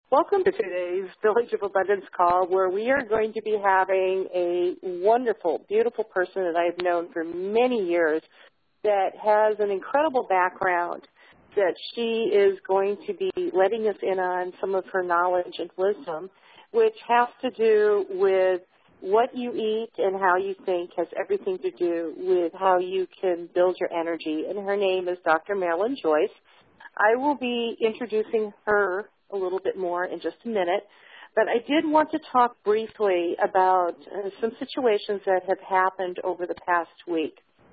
Welcome to today's Village of Abundance call, where we are going to be having a wonderful, beautiful person that I've known for many years that has an incredible background that she is going to be letting us in on some of her knowledge and wisdom, which has to do with what you eat and how you think has everything to do with how you can build your energy. And her name is Dr. Marilyn Joyce. I will be introducing her a little bit more in just a minute, but I did want to talk briefly about some situations that have happened over the past week.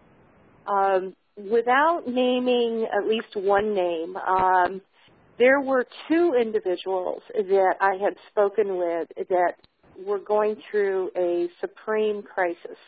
Without naming at least one name, there were two individuals that I had spoken with that were going through a supreme crisis.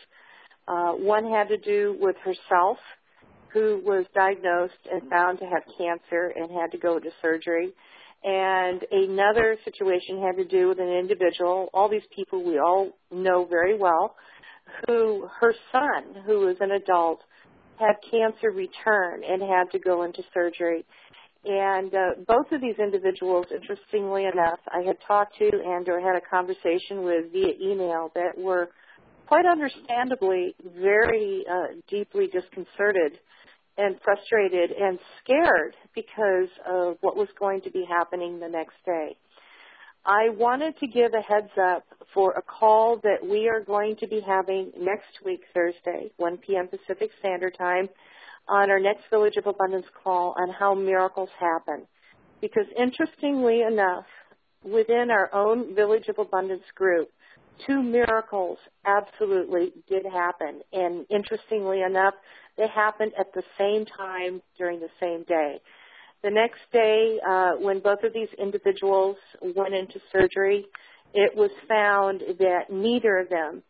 One had to do with herself, who was diagnosed and found to have cancer and had to go to surgery. And another situation had to do with an individual, all these people we all know very well, who her son, who was an adult, had cancer return and had to go into surgery. And both of these individuals, interestingly enough, I had talked to and or had a conversation with via email that were quite understandably very deeply disconcerted and frustrated and scared because of what was going to be happening the next day. I wanted to give a heads up for a call that we are going to be having next week, Thursday, 1 p.m. Pacific Standard Time, on our next Village of Abundance call on how miracles happen. Because interestingly enough, within our own Village of Abundance group, two miracles absolutely did happen. And interestingly enough, they happened at the same time during the same day. The next day, when both of these individuals went into surgery, it was found that neither of them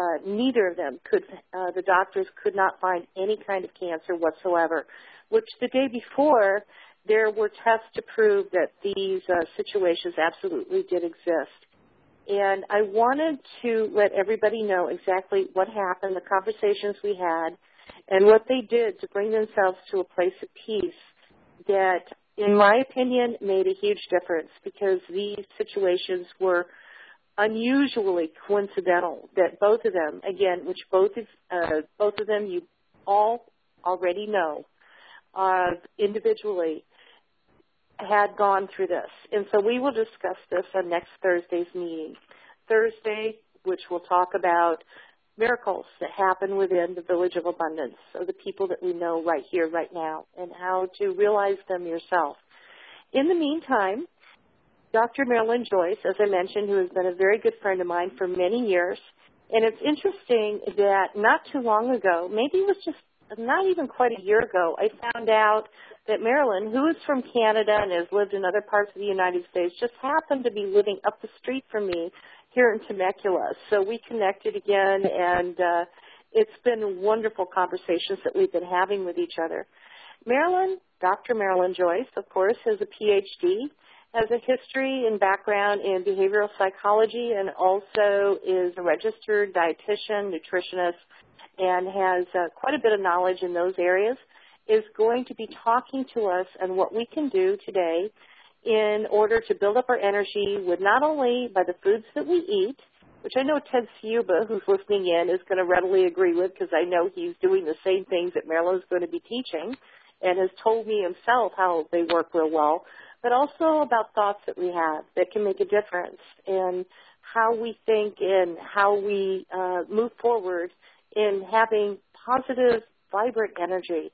could, the doctors could not find any kind of cancer whatsoever, which the day before, there were tests to prove that these situations absolutely did exist. And I wanted to let everybody know exactly what happened, the conversations we had, and what they did to bring themselves to a place of peace that, in my opinion, made a huge difference, because these situations were unusually coincidental, that both of them, again, which both of them you all already know individually, had gone through this. And so we will discuss this on next Thursday's meeting. Thursday, which will talk about miracles that happen within the Village of Abundance, so the people that we know right here, right now, and how to realize them yourself. In the meantime, Dr. Marilyn Joyce, as I mentioned, who has been a very good friend of mine for many years, and it's interesting that not too long ago, maybe it was just not even quite a year ago, I found out that Marilyn, who is from Canada and has lived in other parts of the United States, just happened to be living up the street from me here in Temecula. So we connected again, and it's been wonderful conversations that we've been having with each other. Marilyn, Dr. Marilyn Joyce, of course, has a PhD, has a history and background in behavioral psychology, and also is a registered dietitian, nutritionist, and has quite a bit of knowledge in those areas, is going to be talking to us on what we can do today in order to build up our energy with not only by the foods that we eat, which I know Ted Siuba, who's listening in, is going to readily agree with, because I know he's doing the same things that Marilyn's going to be teaching and has told me himself how they work real well, but also about thoughts that we have that can make a difference in how we think and how we move forward in having positive, vibrant energy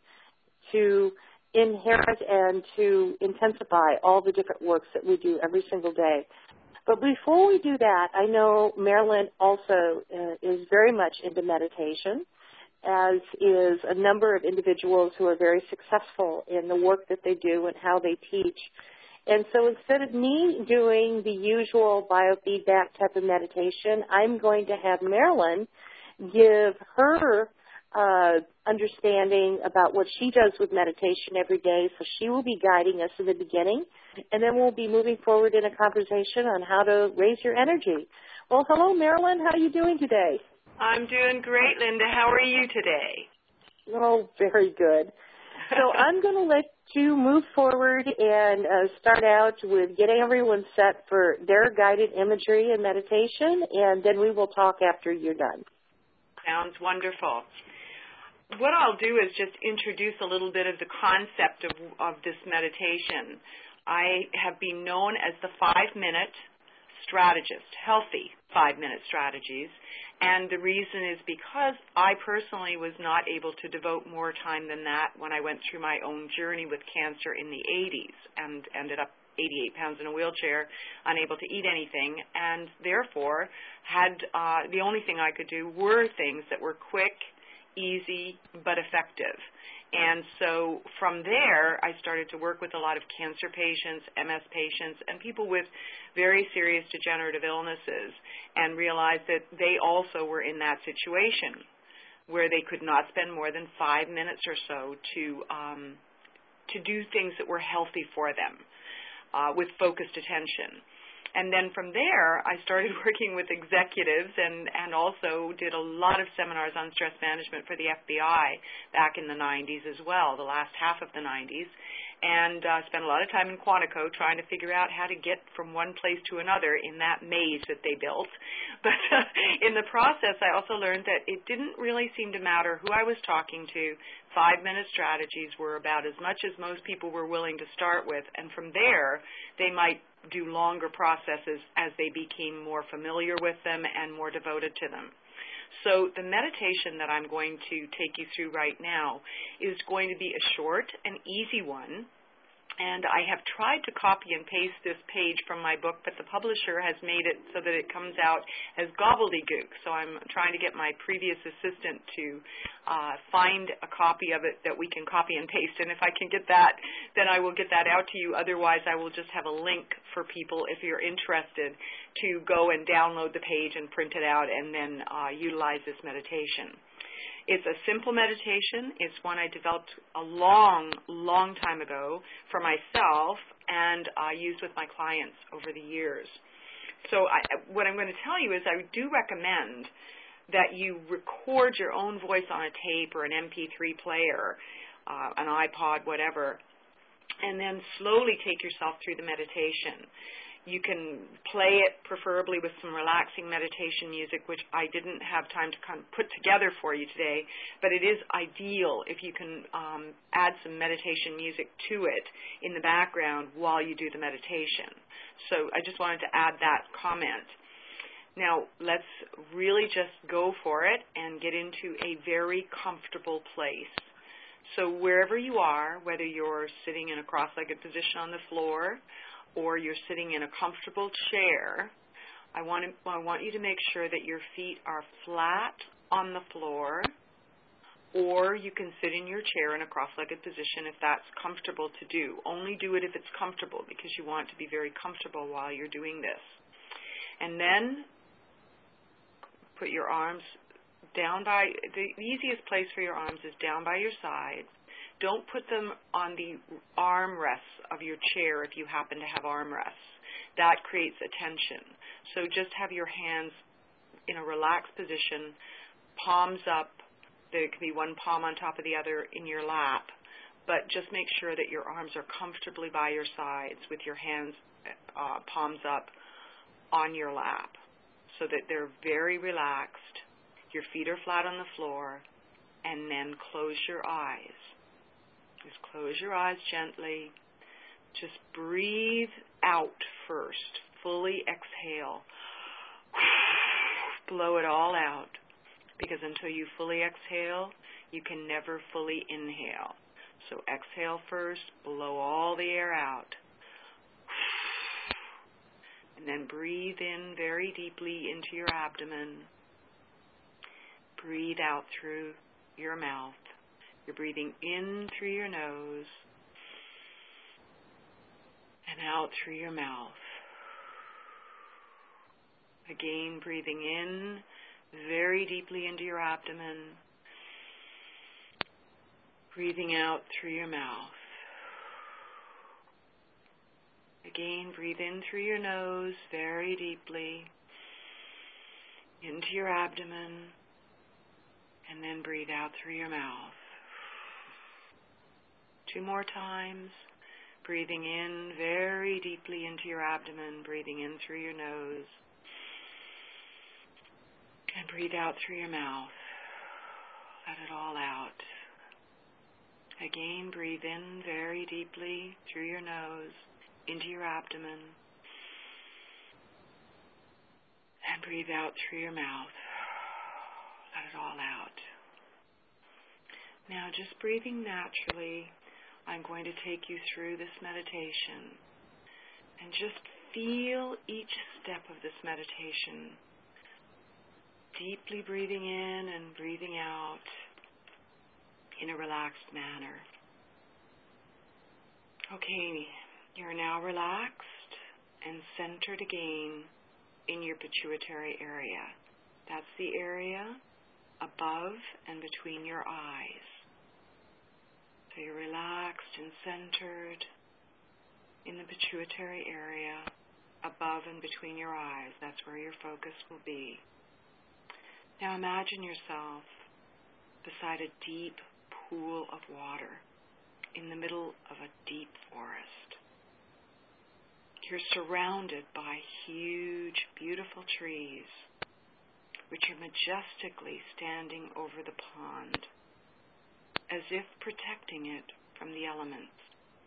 to inherit and to intensify all the different works that we do every single day. But before we do that, I know Marilyn also is very much into meditation, as is a number of individuals who are very successful in the work that they do and how they teach. And so instead of me doing the usual biofeedback type of meditation, I'm going to have Marilyn give her understanding about what she does with meditation every day. So she will be guiding us in the beginning, and then we'll be moving forward in a conversation on how to raise your energy. Well, hello, Marilyn. How are you doing today? I'm doing great, Linda. How are you today? Oh, very good. So I'm going to let to move forward and start out with getting everyone set for their guided imagery and meditation, and then we will talk after you're done. Sounds wonderful. What I'll do is just introduce a little bit of the concept of this meditation. I have been known as the 5-minute strategist, healthy 5-minute strategies, and the reason is because I personally was not able to devote more time than that when I went through my own journey with cancer in the 80s and ended up 88 pounds in a wheelchair, unable to eat anything, and therefore had the only thing I could do were things that were quick, easy, but effective. And so from there, I started to work with a lot of cancer patients, MS patients, and people with very serious degenerative illnesses, and realized that they also were in that situation where they could not spend more than 5 minutes or so to do things that were healthy for them with focused attention. And then from there, I started working with executives and also did a lot of seminars on stress management for the FBI back in the 90s as well, the last half of the 90s, and spent a lot of time in Quantico trying to figure out how to get from one place to another in that maze that they built. But in the process, I also learned that it didn't really seem to matter who I was talking to. 5-minute strategies were about as much as most people were willing to start with, and from there, they might do longer processes as they became more familiar with them and more devoted to them. So the meditation that I'm going to take you through right now is going to be a short and easy one. And I have tried to copy and paste this page from my book, but the publisher has made it so that it comes out as gobbledygook. So I'm trying to get my previous assistant to find a copy of it that we can copy and paste. And if I can get that, then I will get that out to you. Otherwise, I will just have a link for people, if you're interested, to go and download the page and print it out and then utilize this meditation. It's a simple meditation. It's one I developed a long, long time ago for myself and used with my clients over the years. So what I'm going to tell you is I do recommend that you record your own voice on a tape or an MP3 player, an iPod, whatever, and then slowly take yourself through the meditation. You can play it preferably with some relaxing meditation music, which I didn't have time to kind of put together for you today, but it is ideal if you can add some meditation music to it in the background while you do the meditation. So I just wanted to add that comment. Now, let's really just go for it and get into a very comfortable place. So wherever you are, whether you're sitting in a cross-legged position on the floor, or you're sitting in a comfortable chair, I want you to make sure that your feet are flat on the floor, or you can sit in your chair in a cross-legged position if that's comfortable to do. Only do it if it's comfortable, because you want to be very comfortable while you're doing this. And then put your arms down by, the easiest place for your arms is down by your sides. Don't put them on the armrests of your chair if you happen to have armrests. That creates a tension. So just have your hands in a relaxed position, palms up. There could be one palm on top of the other in your lap, but just make sure that your arms are comfortably by your sides with your hands, palms up on your lap, so that they're very relaxed. Your feet are flat on the floor, and then close your eyes. Just close your eyes gently. Just breathe out first. Fully exhale. Blow it all out. Because until you fully exhale, you can never fully inhale. So exhale first. Blow all the air out. And then breathe in very deeply into your abdomen. Breathe out through your mouth. You're breathing in through your nose and out through your mouth. Again, breathing in very deeply into your abdomen. Breathing out through your mouth. Again, breathe in through your nose very deeply into your abdomen, and then breathe out through your mouth. 2 more times. Breathing in very deeply into your abdomen, breathing in through your nose. And breathe out through your mouth. Let it all out. Again, breathe in very deeply through your nose, into your abdomen. And breathe out through your mouth. Let it all out. Now, just breathing naturally, I'm going to take you through this meditation. And just feel each step of this meditation. Deeply breathing in and breathing out in a relaxed manner. Okay, you're now relaxed and centered again in your pituitary area. That's the area above and between your eyes. So you're relaxed and centered in the pituitary area above and between your eyes. That's where your focus will be. Now imagine yourself beside a deep pool of water in the middle of a deep forest. You're surrounded by huge, beautiful trees, which are majestically standing over the pond, as if protecting it from the elements.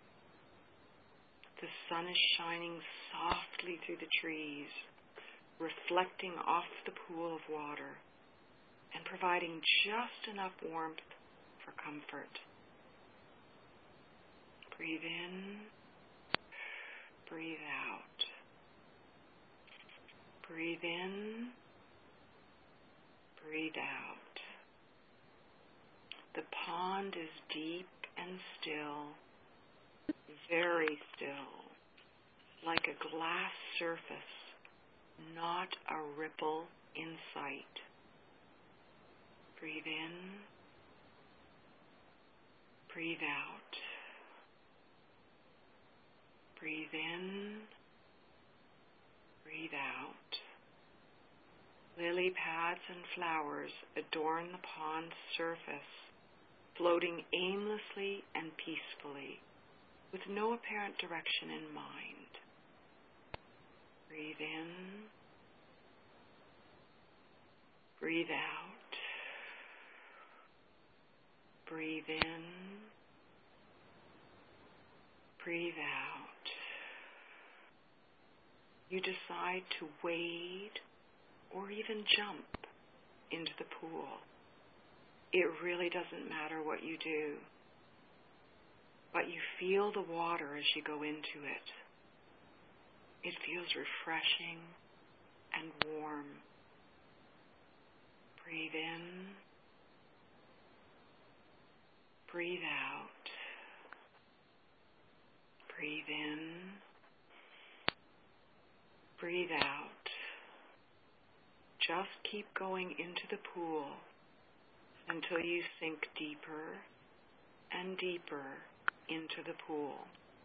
The sun is shining softly through the trees, reflecting off the pool of water, and providing just enough warmth for comfort. Breathe in, breathe out. Breathe in, breathe out. The pond is deep and still, very still, like a glass surface, not a ripple in sight. Breathe in, breathe out. Breathe in, breathe out. Lily pads and flowers adorn the pond's surface, floating aimlessly and peacefully, with no apparent direction in mind. Breathe in, breathe out. Breathe in, breathe out. You decide to wade or even jump into the pool. It really doesn't matter what you do, but you feel the water as you go into it. It feels refreshing and warm. Breathe in, breathe out. Breathe in, breathe out. Just keep going into the pool until you sink deeper and deeper into the pool.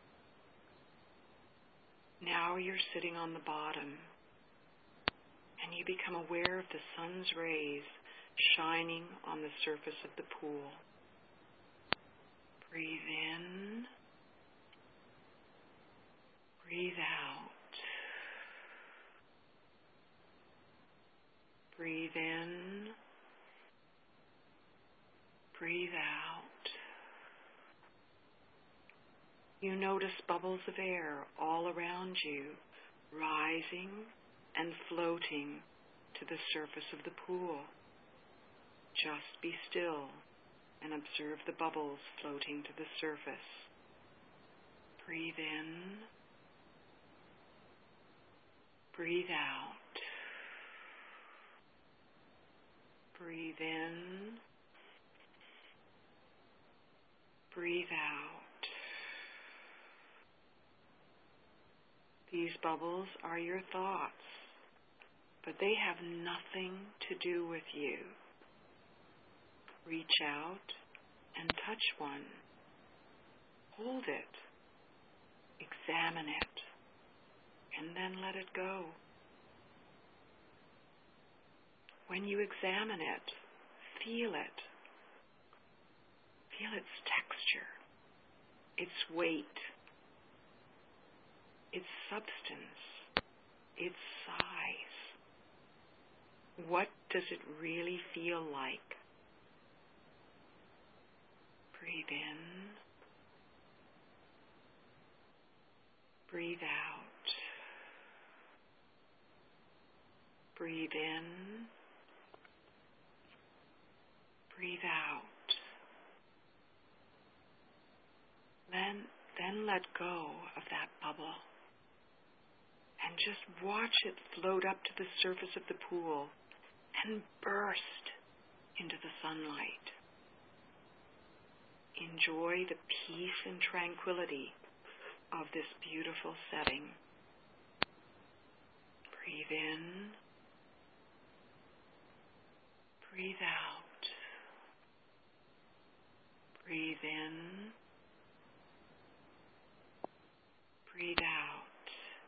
Now you're sitting on the bottom, and you become aware of the sun's rays shining on the surface of the pool. Breathe in, breathe out. Breathe in, breathe out. You notice bubbles of air all around you, rising and floating to the surface of the pool. Just be still and observe the bubbles floating to the surface. Breathe in, breathe out. Breathe in, breathe out. These bubbles are your thoughts, but they have nothing to do with you. Reach out and touch one. Hold it. Examine it. And then let it go. When you examine it, feel it. Feel its texture. its weight, its substance, its size. What does it really feel like? Breathe in. Breathe out. Breathe in. Breathe out. Then let go of that bubble and just watch it float up to the surface of the pool and burst into the sunlight. Enjoy the peace and tranquility of this beautiful setting. Breathe in. Breathe out. Breathe in. Breathe out.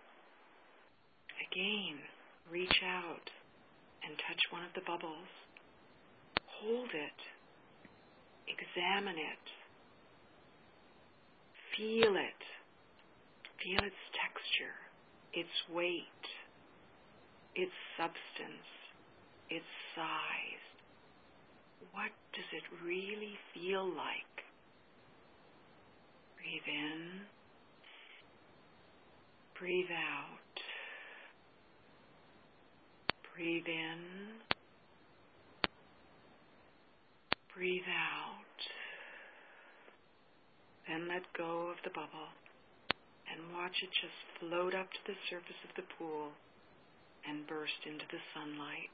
Again, reach out and touch one of the bubbles. Hold it. Examine it. Feel it. Feel its texture, its weight, its substance, its size. What does it really feel like? Breathe in. Breathe out. Breathe in. Breathe out. Then let go of the bubble and watch it just float up to the surface of the pool and burst into the sunlight.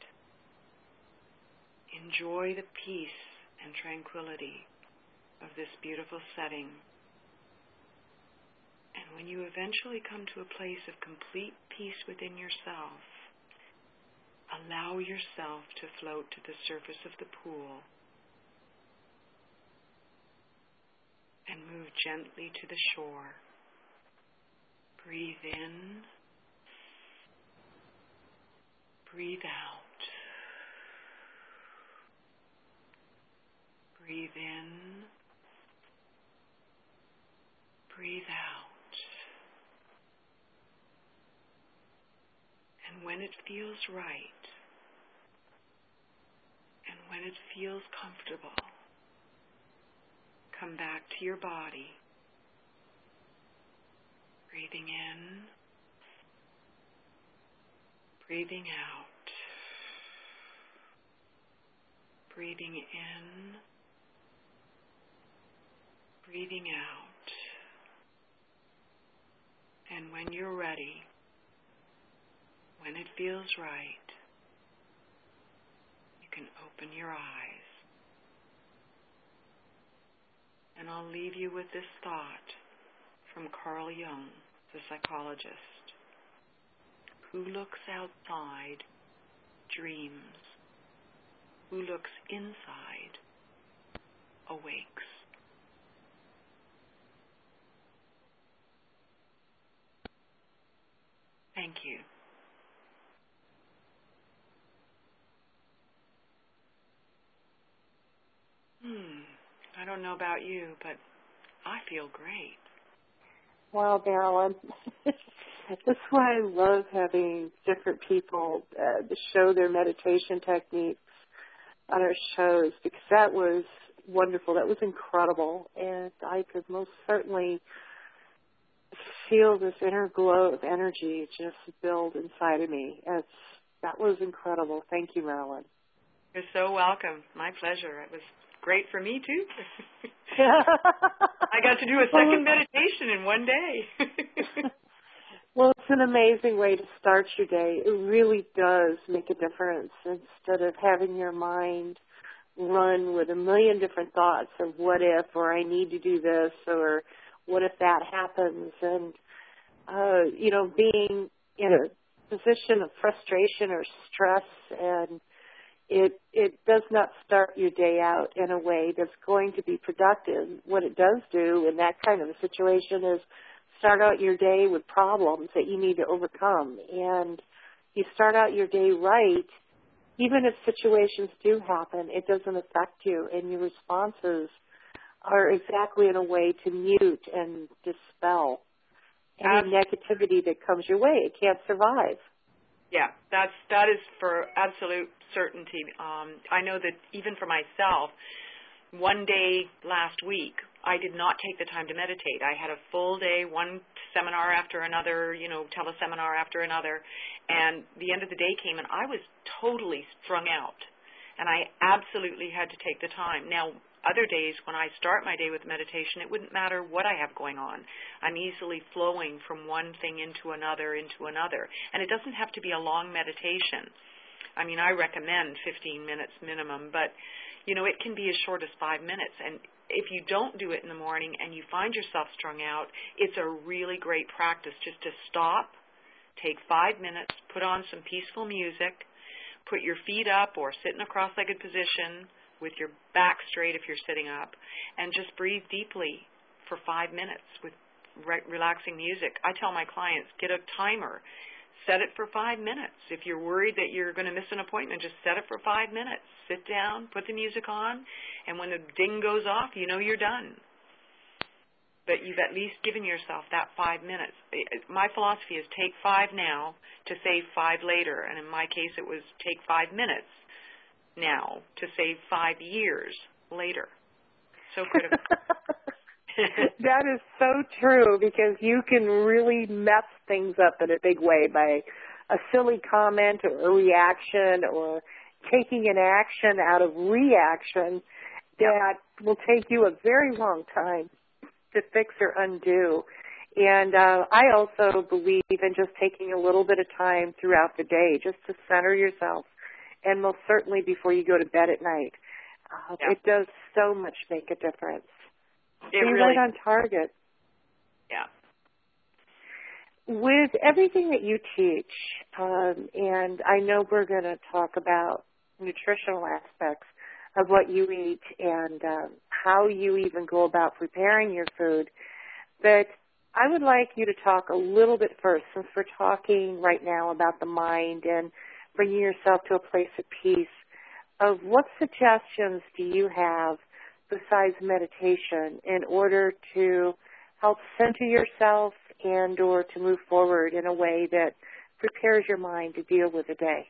Enjoy the peace and tranquility of this beautiful setting. And when you eventually come to a place of complete peace within yourself, allow yourself to float to the surface of the pool and move gently to the shore. Breathe in. Breathe out. Breathe in. Breathe out. And when it feels right, and when it feels comfortable, come back to your body. Breathing in, breathing out, breathing in, breathing out. And when you're ready, when it feels right, you can open your eyes. And I'll leave you with this thought from Carl Jung, the psychologist. Who looks outside dreams. Who looks inside awakes. Thank you. I don't know about you, but I feel great. Wow, Marilyn. That's why I love having different people show their meditation techniques on our shows, because that was wonderful. That was incredible. And I could most certainly feel this inner glow of energy just build inside of me. That was incredible. Thank you, Marilyn. You're so welcome. My pleasure. It was great for me, too. I got to do a second meditation in one day. Well, it's an amazing way to start your day. It really does make a difference instead of having your mind run with a million different thoughts of what if, or I need to do this, or what if that happens. And, being in a position of frustration or stress, and it does not start your day out in a way that's going to be productive. What it does do in that kind of a situation is start out your day with problems that you need to overcome. And you start out your day right, even if situations do happen, it doesn't affect you, and your responses are exactly in a way to mute and dispel any negativity that comes your way. It can't survive. Yeah, that is for absolute certainty. I know that even for myself, one day last week, I did not take the time to meditate. I had a full day, one seminar after another, teleseminar after another, and the end of the day came and I was totally strung out, and I absolutely had to take the time. Now, other days when I start my day with meditation, it wouldn't matter what I have going on. I'm easily flowing from one thing into another, and it doesn't have to be a long meditation. I mean, I recommend 15 minutes minimum, but it can be as short as 5 minutes. And if you don't do it in the morning and you find yourself strung out, it's a really great practice just to stop, take 5 minutes, put on some peaceful music, put your feet up or sit in a cross-legged position with your back straight if you're sitting up, and just breathe deeply for 5 minutes with relaxing music. I tell my clients, get a timer. Set it for 5 minutes. If you're worried that you're going to miss an appointment, just set it for 5 minutes. Sit down, put the music on, and when the ding goes off, you're done. But you've at least given yourself that 5 minutes. My philosophy is take 5 now to save 5 later, and in my case it was take 5 minutes now to save 5 years later. So critical. That is so true, because you can really mess things up in a big way by a silly comment or a reaction or taking an action out of reaction that will take you a very long time to fix or undo. And I also believe in just taking a little bit of time throughout the day just to center yourself, and most certainly before you go to bed at night. It does so much make a difference. You're right on target. Yeah. With everything that you teach, and I know we're going to talk about nutritional aspects of what you eat and how you even go about preparing your food, but I would like you to talk a little bit first, since we're talking right now about the mind and bringing yourself to a place of peace, of what suggestions do you have besides meditation in order to help center yourself and or to move forward in a way that prepares your mind to deal with the day?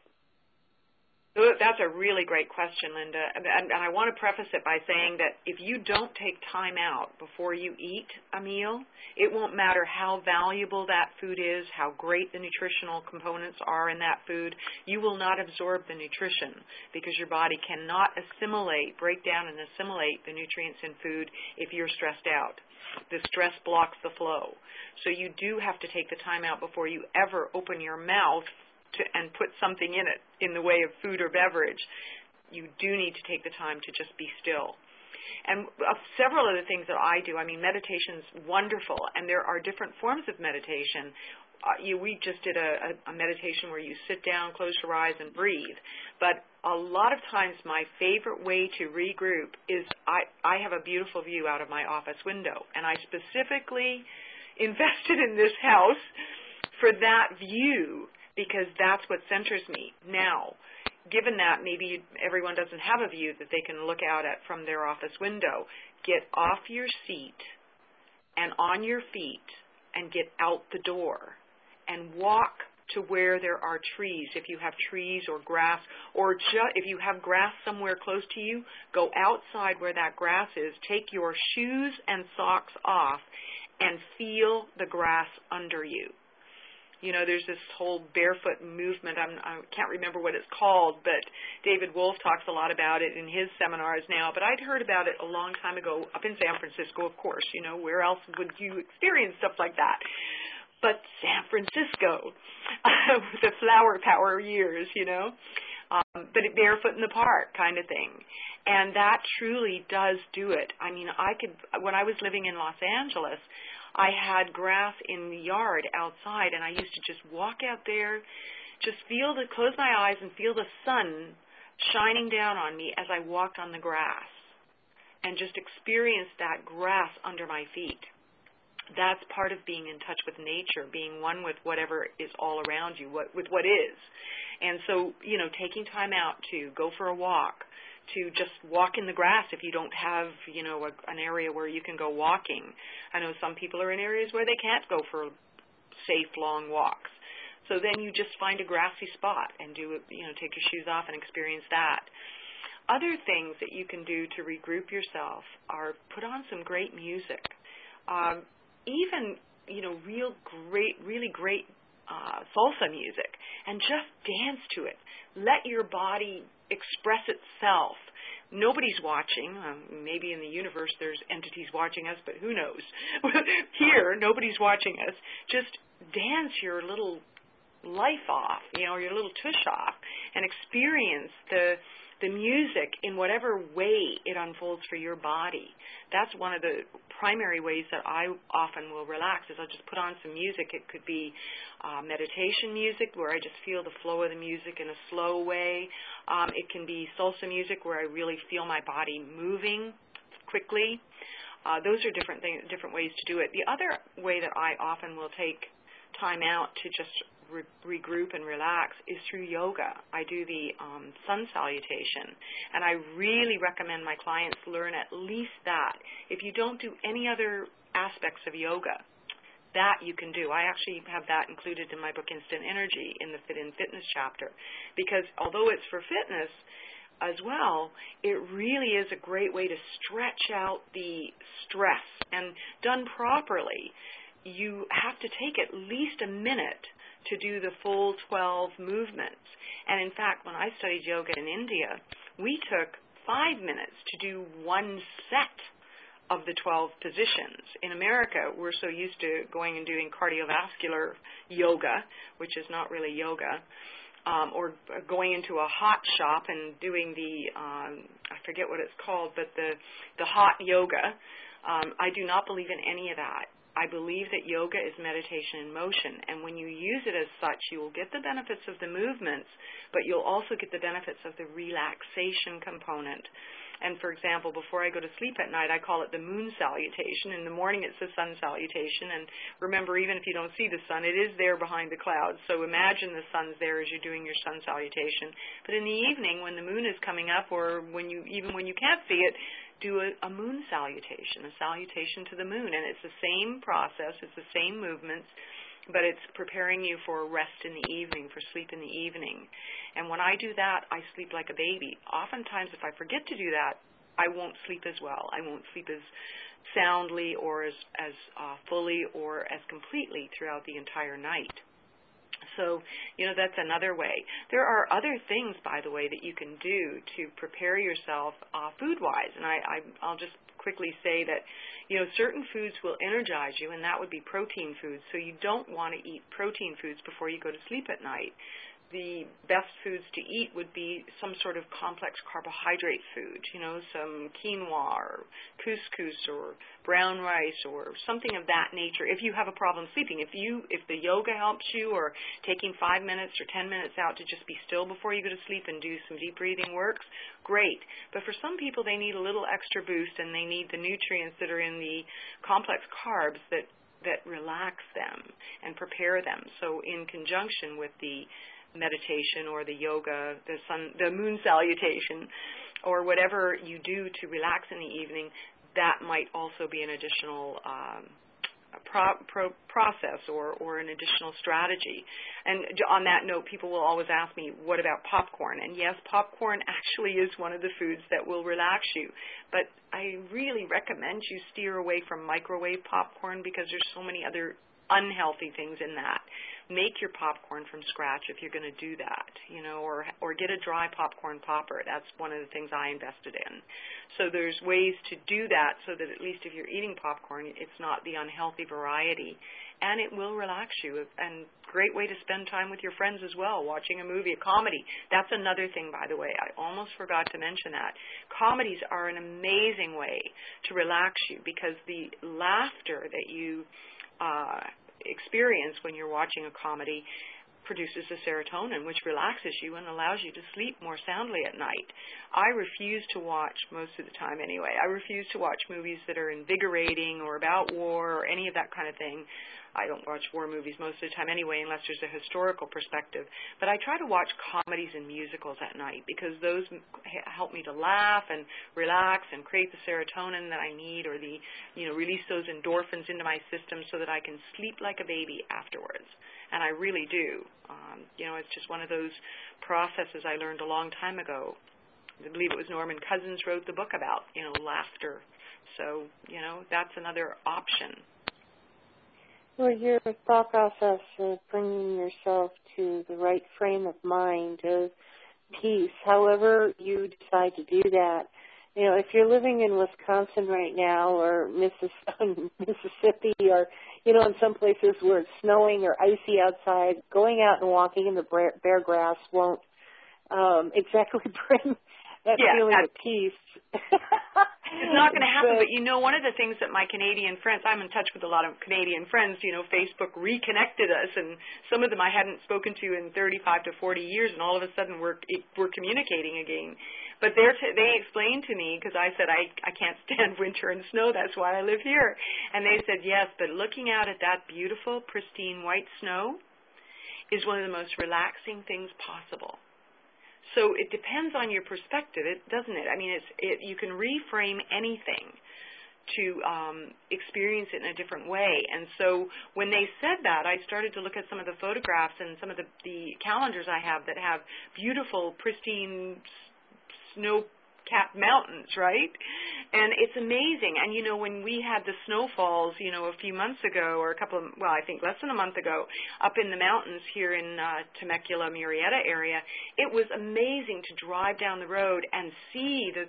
That's a really great question, Linda. And I want to preface it by saying that if you don't take time out before you eat a meal, it won't matter how valuable that food is, how great the nutritional components are in that food, you will not absorb the nutrition because your body cannot break down and assimilate the nutrients in food if you're stressed out. The stress blocks the flow. So you do have to take the time out before you ever open your mouth and put something in it in the way of food or beverage. You do need to take the time to just be still. And several of the things that I do, meditation's wonderful, and there are different forms of meditation. We just did a meditation where you sit down, close your eyes, and breathe. But a lot of times my favorite way to regroup is I have a beautiful view out of my office window, and I specifically invested in this house for that view, because that's what centers me. Now, given that maybe everyone doesn't have a view that they can look out at from their office window, get off your seat and on your feet and get out the door and walk to where there are trees. If you have trees or grass, or if you have grass somewhere close to you, go outside where that grass is, take your shoes and socks off and feel the grass under you. There's this whole barefoot movement. I can't remember what it's called, but David Wolf talks a lot about it in his seminars now. But I'd heard about it a long time ago up in San Francisco, of course. Where else would you experience stuff like that? But San Francisco, the flower power years, but barefoot in the park kind of thing. And that truly does do it. When I was living in Los Angeles, I had grass in the yard outside, and I used to just walk out there, just close my eyes and feel the sun shining down on me as I walked on the grass, and just experience that grass under my feet. That's part of being in touch with nature, being one with whatever is all around you, with what is. And so, taking time out to go for a walk, to just walk in the grass if you don't have, an area where you can go walking. I know some people are in areas where they can't go for safe, long walks. So then you just find a grassy spot and take your shoes off and experience that. Other things that you can do to regroup yourself are put on some great music. Even, really great salsa music, and just dance to it. Let your body express itself. Nobody's watching. Maybe in the universe there's entities watching us, but who knows? Here, nobody's watching us. Just dance your little life off, your little tush off, and experience the music in whatever way it unfolds for your body. That's one of the primary ways that I often will relax, is I'll just put on some music. It could be meditation music where I just feel the flow of the music in a slow way. It can be salsa music where I really feel my body moving quickly. Those are different ways to do it. The other way that I often will take time out to just regroup and relax is through yoga. I do the sun salutation, and I really recommend my clients learn at least that. If you don't do any other aspects of yoga, that you can do. I actually have that included in my book Instant Energy in the Fit in Fitness chapter, because although it's for fitness as well, it really is a great way to stretch out the stress. And done properly, you have to take at least a minute to do the full 12 movements. And in fact, when I studied yoga in India, we took 5 minutes to do one set of the 12 positions. In America, we're so used to going and doing cardiovascular yoga, which is not really yoga, or going into a hot shop and doing I forget what it's called, but the hot yoga. I do not believe in any of that. I believe that yoga is meditation in motion, and when you use it as such, you will get the benefits of the movements, but you'll also get the benefits of the relaxation component. And for example, before I go to sleep at night, I call it the moon salutation. In the morning, it's the sun salutation. And remember, even if you don't see the sun, it is there behind the clouds. So imagine the sun's there as you're doing your sun salutation. But in the evening, when the moon is coming up, or when you can't see it, do a moon salutation, a salutation to the moon. And it's the same process, it's the same movements, but it's preparing you for rest in the evening, for sleep in the evening. And when I do that, I sleep like a baby. Oftentimes, if I forget to do that, I won't sleep as well. I won't sleep as soundly or as fully or as completely throughout the entire night. So, that's another way. There are other things, by the way, that you can do to prepare yourself food-wise. And I'll just quickly say that, certain foods will energize you, and that would be protein foods. So you don't want to eat protein foods before you go to sleep at night. The best foods to eat would be some sort of complex carbohydrate food, some quinoa or couscous or brown rice or something of that nature. If you have a problem sleeping, if the yoga helps you, or taking 5 minutes or 10 minutes out to just be still before you go to sleep and do some deep breathing works, great. But for some people, they need a little extra boost, and they need the nutrients that are in the complex carbs that relax them and prepare them. So in conjunction with the meditation or the yoga, the moon salutation, or whatever you do to relax in the evening, that might also be an additional process or an additional strategy. And on that note, people will always ask me, what about popcorn? And yes, popcorn actually is one of the foods that will relax you. But I really recommend you steer away from microwave popcorn, because there's so many other unhealthy things in that. Make your popcorn from scratch if you're going to do that, or get a dry popcorn popper. That's one of the things I invested in. So there's ways to do that so that at least if you're eating popcorn, it's not the unhealthy variety, and it will relax you. And great way to spend time with your friends as well, watching a movie, a comedy. That's another thing, by the way. I almost forgot to mention that. Comedies are an amazing way to relax you, because the laughter that you experience when you're watching a comedy produces the serotonin, which relaxes you and allows you to sleep more soundly at night. I refuse to watch, most of the time anyway, I refuse to watch movies that are invigorating or about war or any of that kind of thing. I don't watch war movies most of the time anyway, unless there's a historical perspective. But I try to watch comedies and musicals at night because those help me to laugh and relax and create the serotonin that I need, or release those endorphins into my system so that I can sleep like a baby afterwards. And I really do. It's just one of those processes I learned a long time ago. I believe it was Norman Cousins wrote the book about, laughter. So, that's another option. Well, your thought process of bringing yourself to the right frame of mind, of peace, however you decide to do that. If you're living in Wisconsin right now, or Mississippi, or, in some places where it's snowing or icy outside, going out and walking in the bare grass won't exactly bring that feeling of peace. It's not going to happen, but one of the things that my Canadian friends, I'm in touch with a lot of Canadian friends, Facebook reconnected us, and some of them I hadn't spoken to in 35 to 40 years, and all of a sudden we're communicating again. But they explained to me, because I said, I can't stand winter and snow, that's why I live here. And they said, yes, but looking out at that beautiful, pristine white snow is one of the most relaxing things possible. So it depends on your perspective, doesn't it? I mean, you can reframe anything to experience it in a different way. And so when they said that, I started to look at some of the photographs and some of the calendars I have that have beautiful, pristine, snow-capped mountains, right? And it's amazing. And, when we had the snowfalls, a few months ago, or I think less than a month ago, up in the mountains here in Temecula, Murrieta area, it was amazing to drive down the road and see the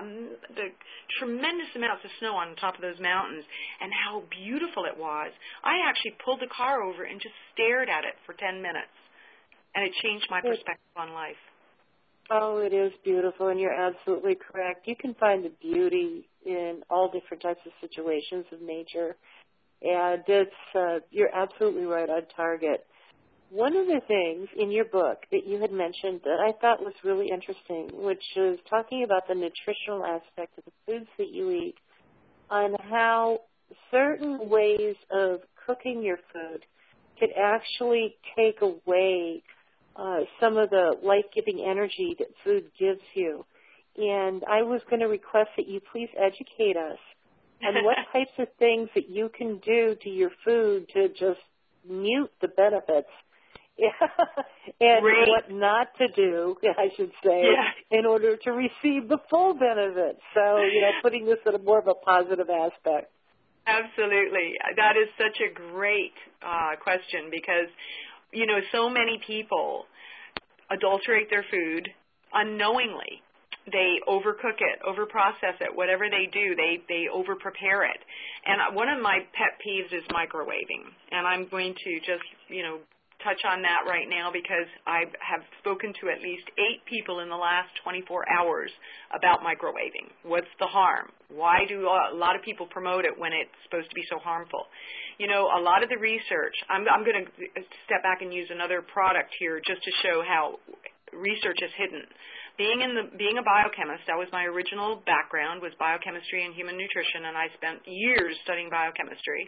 tremendous amounts of snow on top of those mountains and how beautiful it was. I actually pulled the car over and just stared at it for 10 minutes, and it changed my perspective on life. Oh, it is beautiful, and you're absolutely correct. You can find the beauty in all different types of situations of nature, and you're absolutely right on target. One of the things in your book that you had mentioned that I thought was really interesting, which was talking about the nutritional aspect of the foods that you eat, on how certain ways of cooking your food could actually take away some of the life-giving energy that food gives you. And I was going to request that you please educate us on what types of things that you can do to your food to just mute the benefits and what not to do, I should say, in order to receive the full benefits. So, putting this in more of a positive aspect. Absolutely. That is such a great question because so many people adulterate their food unknowingly. They overcook it, overprocess it. Whatever they do, they overprepare it. And one of my pet peeves is microwaving. And I'm going to just, touch on that right now because I have spoken to at least 8 people in the last 24 hours about microwaving. What's the harm? Why do a lot of people promote it when it's supposed to be so harmful? A lot of the research, I'm going to step back and use another product here just to show how research is hidden. Being a biochemist, that was my original background, was biochemistry and human nutrition, and I spent years studying biochemistry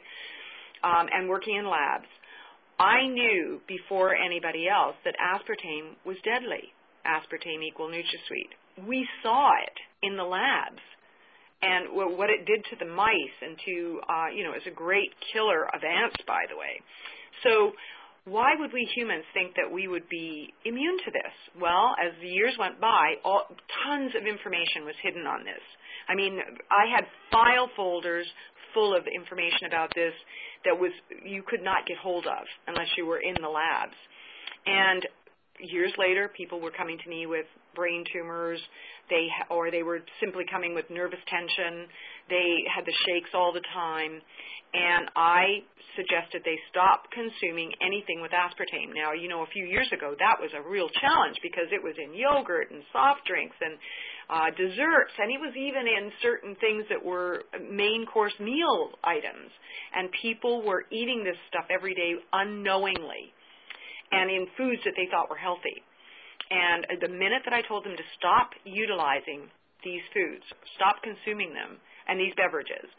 and working in labs. I knew before anybody else that aspartame was deadly. Aspartame equal NutraSweet. We saw it in the labs. And what it did to the mice and to, it's a great killer of ants, by the way. So why would we humans think that we would be immune to this? Well, as the years went by, tons of information was hidden on this. I mean, I had file folders full of information about this that you could not get hold of unless you were in the labs. And years later, people were coming to me with brain tumors, or they were simply coming with nervous tension. They had the shakes all the time. And I suggested they stop consuming anything with aspartame. Now, a few years ago, that was a real challenge because it was in yogurt and soft drinks and desserts, and it was even in certain things that were main course meal items. And people were eating this stuff every day unknowingly and in foods that they thought were healthy. And the minute that I told them to stop utilizing these foods, stop consuming them and these beverages,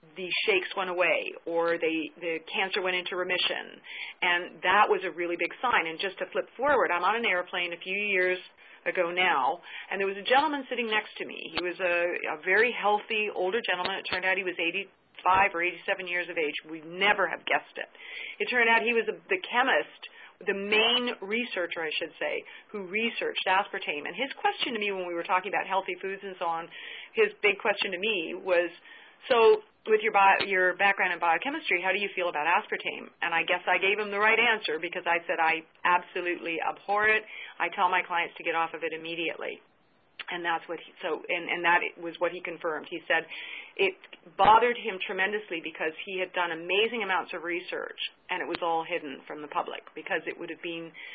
the shakes went away, or the cancer went into remission. And that was a really big sign. And just to flip forward, I'm on an airplane a few years ago now, and there was a gentleman sitting next to me. He was a very healthy older gentleman. It turned out he was 85 or 87 years of age. We never have guessed it. It turned out he was the chemist, the main researcher, I should say, who researched aspartame. And his question to me when we were talking about healthy foods and so on, his big question to me was, so with your background in biochemistry, how do you feel about aspartame? And I guess I gave him the right answer because I said I absolutely abhor it. I tell my clients to get off of it immediately. And that's what that was what he confirmed. He said it bothered him tremendously because he had done amazing amounts of research and it was all hidden from the public because it would have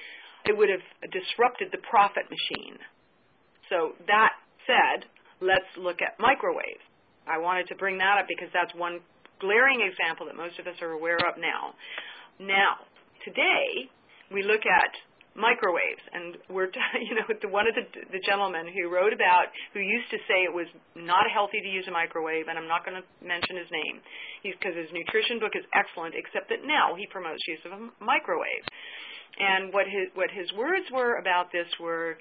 disrupted the profit machine. So that said, let's look at microwaves. I wanted to bring that up because that's one glaring example that most of us are aware of now. Now, today, we look at microwaves, and we're, one of the gentlemen who wrote about, who used to say it was not healthy to use a microwave, and I'm not going to mention his name, because his nutrition book is excellent, except that now he promotes use of a microwave. And what his words were about this were,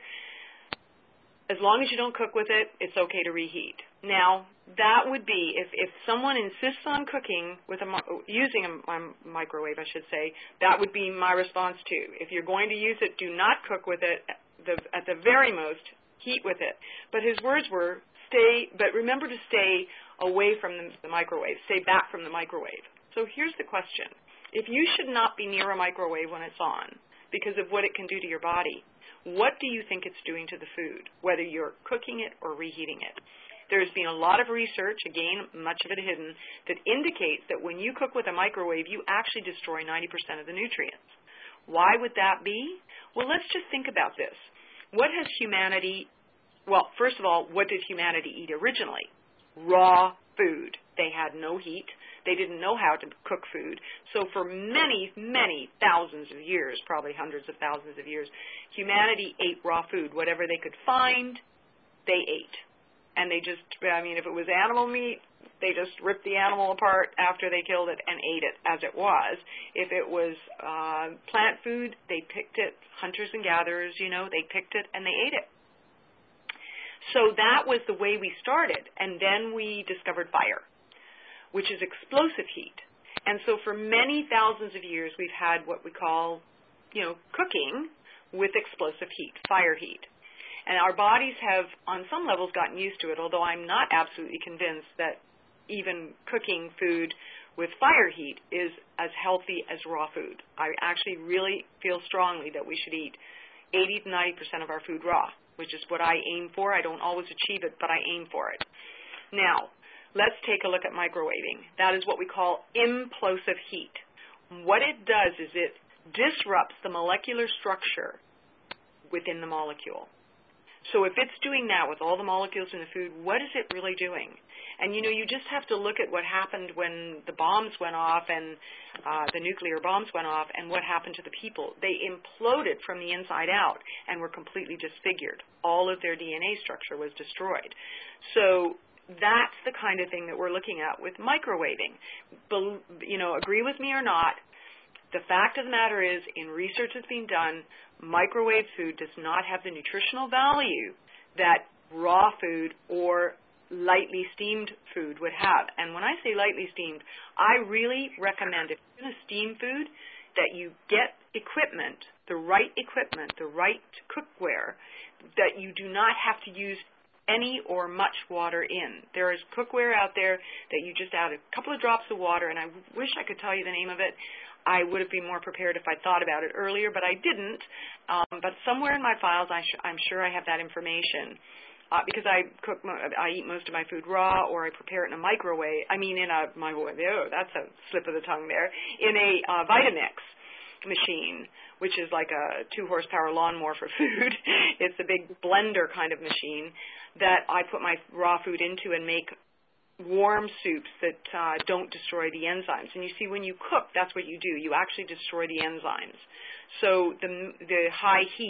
as long as you don't cook with it, it's okay to reheat. Now, that would be, if someone insists on cooking with using a microwave, I should say, that would be my response too. If you're going to use it, do not cook with it. At the very most, heat with it. But his words were, but remember to stay away from the microwave, stay back from the microwave. So here's the question. If you should not be near a microwave when it's on because of what it can do to your body, what do you think it's doing to the food, whether you're cooking it or reheating it? There's been a lot of research, again, much of it hidden, that indicates that when you cook with a microwave, you actually destroy 90% of the nutrients. Why would that be? Well, let's just think about this. First of all, what did humanity eat originally? Raw food. They had no heat. They didn't know how to cook food. So for many, many thousands of years, probably hundreds of thousands of years, humanity ate raw food. Whatever they could find, they ate. And if it was animal meat, they just ripped the animal apart after they killed it and ate it as it was. If it was plant food, they picked it. Hunters and gatherers, they picked it and they ate it. So that was the way we started. And then we discovered fire, which is explosive heat. And so for many thousands of years, we've had what we call, cooking with explosive heat, fire heat. And our bodies have, on some levels, gotten used to it, although I'm not absolutely convinced that even cooking food with fire heat is as healthy as raw food. I actually really feel strongly that we should eat 80 to 90% of our food raw, which is what I aim for. I don't always achieve it, but I aim for it. Now, let's take a look at microwaving. That is what we call implosive heat. What it does is it disrupts the molecular structure within the molecule. So if it's doing that with all the molecules in the food, what is it really doing? And, you just have to look at what happened when the bombs went off and the nuclear bombs went off and what happened to the people. They imploded from the inside out and were completely disfigured. All of their DNA structure was destroyed. So that's the kind of thing that we're looking at with microwaving. Agree with me or not, the fact of the matter is, in research that's being done, microwave food does not have the nutritional value that raw food or lightly steamed food would have. And when I say lightly steamed, I really recommend, if you're going to steam food, that you get the right cookware, that you do not have to use any or much water in. There is cookware out there that you just add a couple of drops of water, and I wish I could tell you the name of it. I would have been more prepared if I thought about it earlier, but I didn't. But somewhere in my files, I'm sure I have that information. Because I eat most of my food raw, or I prepare it in a microwave. In a microwave. Oh, that's a slip of the tongue there. In a Vitamix machine, which is like a 2-horsepower lawnmower for food. It's a big blender kind of machine that I put my raw food into and make warm soups that don't destroy the enzymes. And you see, when you cook, that's what you do. You actually destroy the enzymes. So the high heat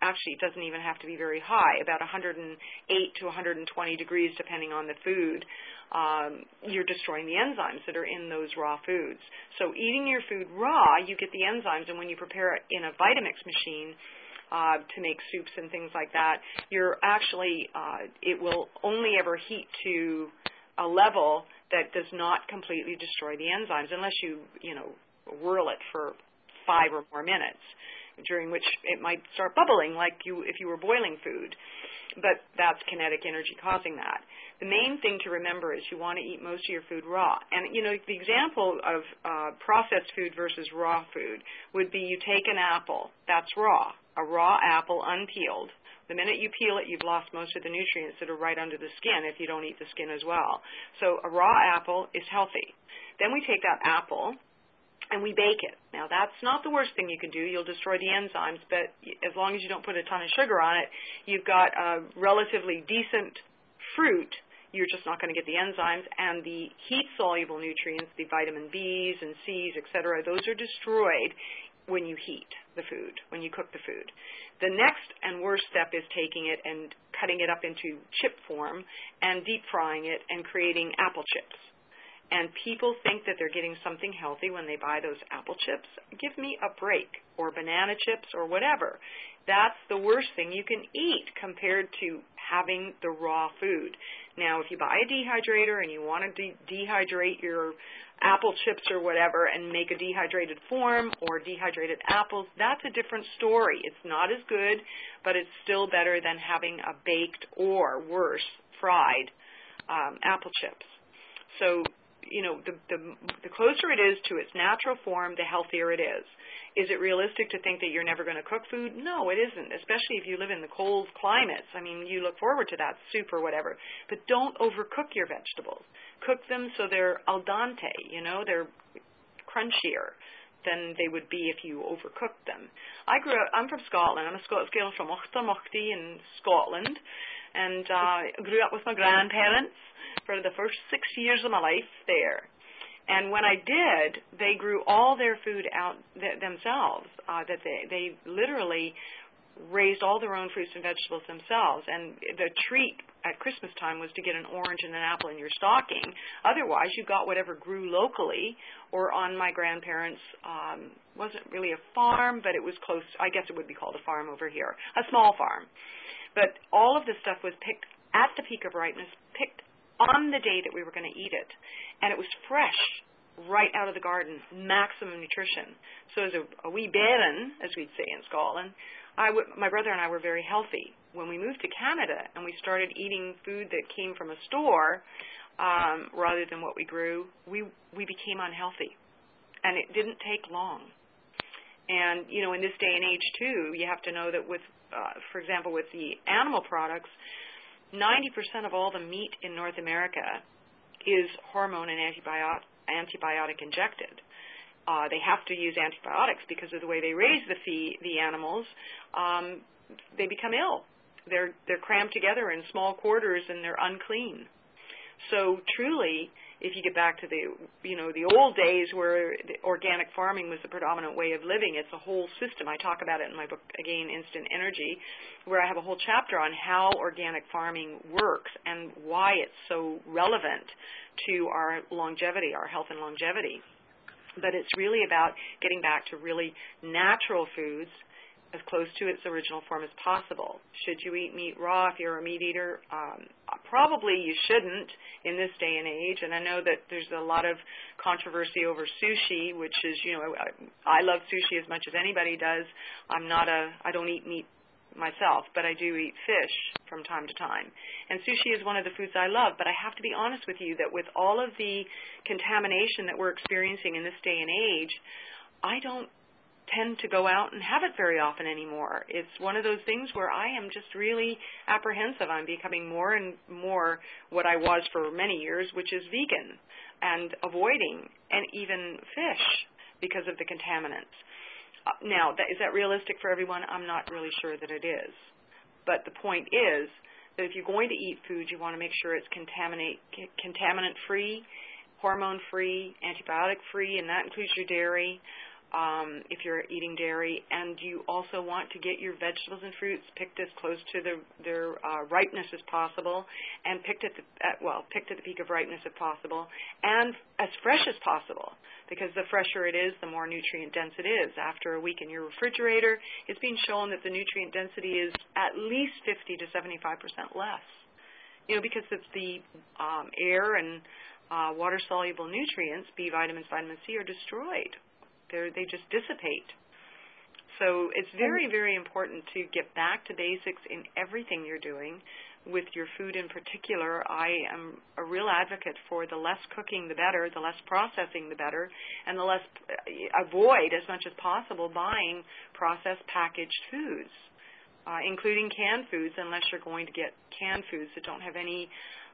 actually, it doesn't even have to be very high, about 108 to 120 degrees, depending on the food, you're destroying the enzymes that are in those raw foods. So eating your food raw, you get the enzymes, and when you prepare it in a Vitamix machine to make soups and things like that, you're actually, it will only ever heat to a level that does not completely destroy the enzymes, unless you whirl it for 5 or more minutes, during which it might start bubbling like if you were boiling food. But that's kinetic energy causing that. The main thing to remember is you want to eat most of your food raw. And, the example of processed food versus raw food would be you take an apple. That's raw, a raw apple unpeeled. The minute you peel it, you've lost most of the nutrients that are right under the skin if you don't eat the skin as well. So a raw apple is healthy. Then we take that apple and we bake it. Now, that's not the worst thing you can do. You'll destroy the enzymes, but as long as you don't put a ton of sugar on it, you've got a relatively decent fruit. You're just not going to get the enzymes, and the heat-soluble nutrients, the vitamin Bs and Cs, et cetera, those are destroyed when you heat the food, when you cook the food. The next and worst step is taking it and cutting it up into chip form and deep frying it and creating apple chips. And people think that they're getting something healthy when they buy those apple chips. Give me a break, or banana chips, or whatever. That's the worst thing you can eat compared to having the raw food. Now, if you buy a dehydrator and you want to dehydrate your apple chips or whatever and make a dehydrated form or dehydrated apples, that's a different story. It's not as good, but it's still better than having a baked or, worse, fried apple chips. So, the closer it is to its natural form, the healthier it is. Is it realistic to think that you're never going to cook food? No, it isn't, especially if you live in the cold climates. I mean, you look forward to that soup or whatever. But don't overcook your vegetables. Cook them so they're al dente, they're crunchier than they would be if you overcooked them. I'm from Scotland. I'm a Scots girl from Auchtermuchty in Scotland, and grew up with my grandparents for the first 6 years of my life there. And when I did, they grew all their food out themselves. That they literally raised all their own fruits and vegetables themselves. And the treat at Christmas time was to get an orange and an apple in your stocking. Otherwise, you got whatever grew locally or on my grandparents' wasn't really a farm, but it was close. I guess it would be called a farm over here, a small farm. But all of the stuff was picked at the peak of ripeness, picked on the day that we were going to eat it. And it was fresh, right out of the garden, maximum nutrition. So as a wee bairn, as we'd say in Scotland, my brother and I were very healthy. When we moved to Canada and we started eating food that came from a store rather than what we grew, we became unhealthy. And it didn't take long. And, in this day and age, too, you have to know that with, for example, with the animal products, 90% of all the meat in North America is hormone and antibiotic injected. They have to use antibiotics because of the way they raise the animals. They become ill. They're crammed together in small quarters and they're unclean. So truly, if you get back to the old days where the organic farming was the predominant way of living, it's a whole system. I talk about it in my book, again, Instant Energy, where I have a whole chapter on how organic farming works and why it's so relevant to our longevity, our health and longevity. But it's really about getting back to really natural foods as close to its original form as possible. Should you eat meat raw if you're a meat eater? Probably you shouldn't in this day and age. And I know that there's a lot of controversy over sushi, which is, I love sushi as much as anybody does. I don't eat meat myself, but I do eat fish from time to time. And sushi is one of the foods I love, but I have to be honest with you that with all of the contamination that we're experiencing in this day and age, I don't tend to go out and have it very often anymore. It's one of those things where I am just really apprehensive. I'm becoming more and more what I was for many years, which is vegan, and avoiding and even fish because of the contaminants. Now, is that realistic for everyone? I'm not really sure that it is. But the point is that if you're going to eat food, you want to make sure it's contaminant-free, hormone-free, antibiotic-free, and that includes your dairy. if you're eating dairy, and you also want to get your vegetables and fruits picked as close to their ripeness as possible, and picked at the peak of ripeness if possible, and as fresh as possible, because the fresher it is, the more nutrient dense it is. After a week in your refrigerator, it's been shown that the nutrient density is at least 50 to 75% less. Because of the air and water-soluble nutrients, B vitamins, vitamin C, are destroyed. They just dissipate. So it's very, very important to get back to basics in everything you're doing. With your food in particular, I am a real advocate for the less cooking the better, the less processing the better, and the less avoid as much as possible buying processed packaged foods, including canned foods, unless you're going to get canned foods that don't have any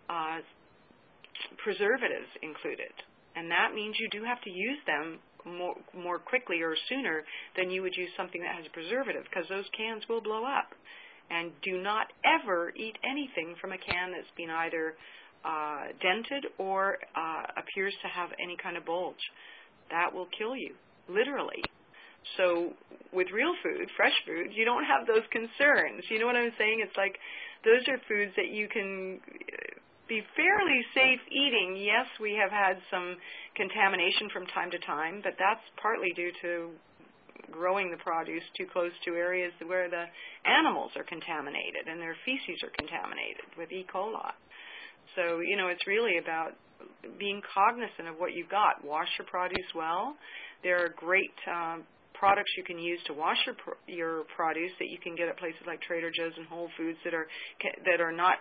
preservatives included. And that means you do have to use them more quickly or sooner than you would use something that has a preservative, because those cans will blow up. And do not ever eat anything from a can that's been either dented or appears to have any kind of bulge. That will kill you, literally. So with real food, fresh food, you don't have those concerns. You know what I'm saying? It's like those are foods that you can be fairly safe eating. Yes, we have had some contamination from time to time, but that's partly due to growing the produce too close to areas where the animals are contaminated and their feces are contaminated with E. coli. So, it's really about being cognizant of what you've got. Wash your produce well. There are great products you can use to wash your produce that you can get at places like Trader Joe's and Whole Foods that are not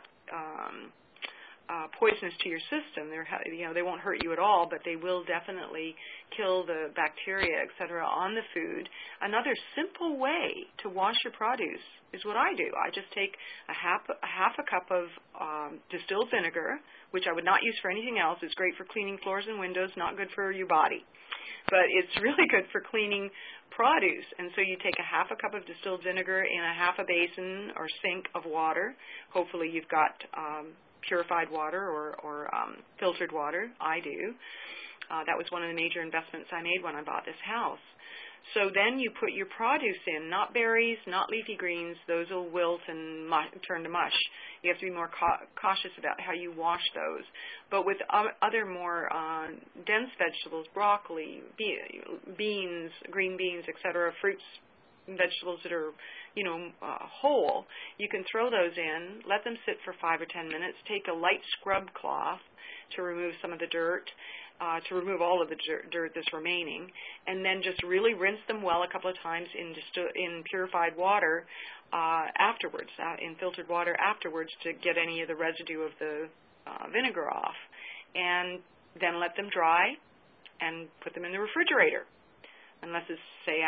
poisonous to your system. They won't hurt you at all, but they will definitely kill the bacteria, et cetera, on the food. Another simple way to wash your produce is what I do. I just take a half a cup of distilled vinegar, which I would not use for anything else. It's great for cleaning floors and windows, not good for your body. But it's really good for cleaning produce. And so you take a half a cup of distilled vinegar in a half a basin or sink of water. Hopefully you've got purified water or filtered water. I do. That was one of the major investments I made when I bought this house. So then you put your produce in, not berries, not leafy greens. Those will wilt and turn to mush. You have to be more cautious about how you wash those. But with other more dense vegetables, broccoli, beans, green beans, etc., fruits, vegetables that are, whole, you can throw those in, let them sit for 5 or 10 minutes, take a light scrub cloth to remove some of the dirt, to remove all of the dirt that's remaining, and then just really rinse them well a couple of times in purified water afterwards, in filtered water afterwards, to get any of the residue of the vinegar off. And then let them dry and put them in the refrigerator. Unless it's, say,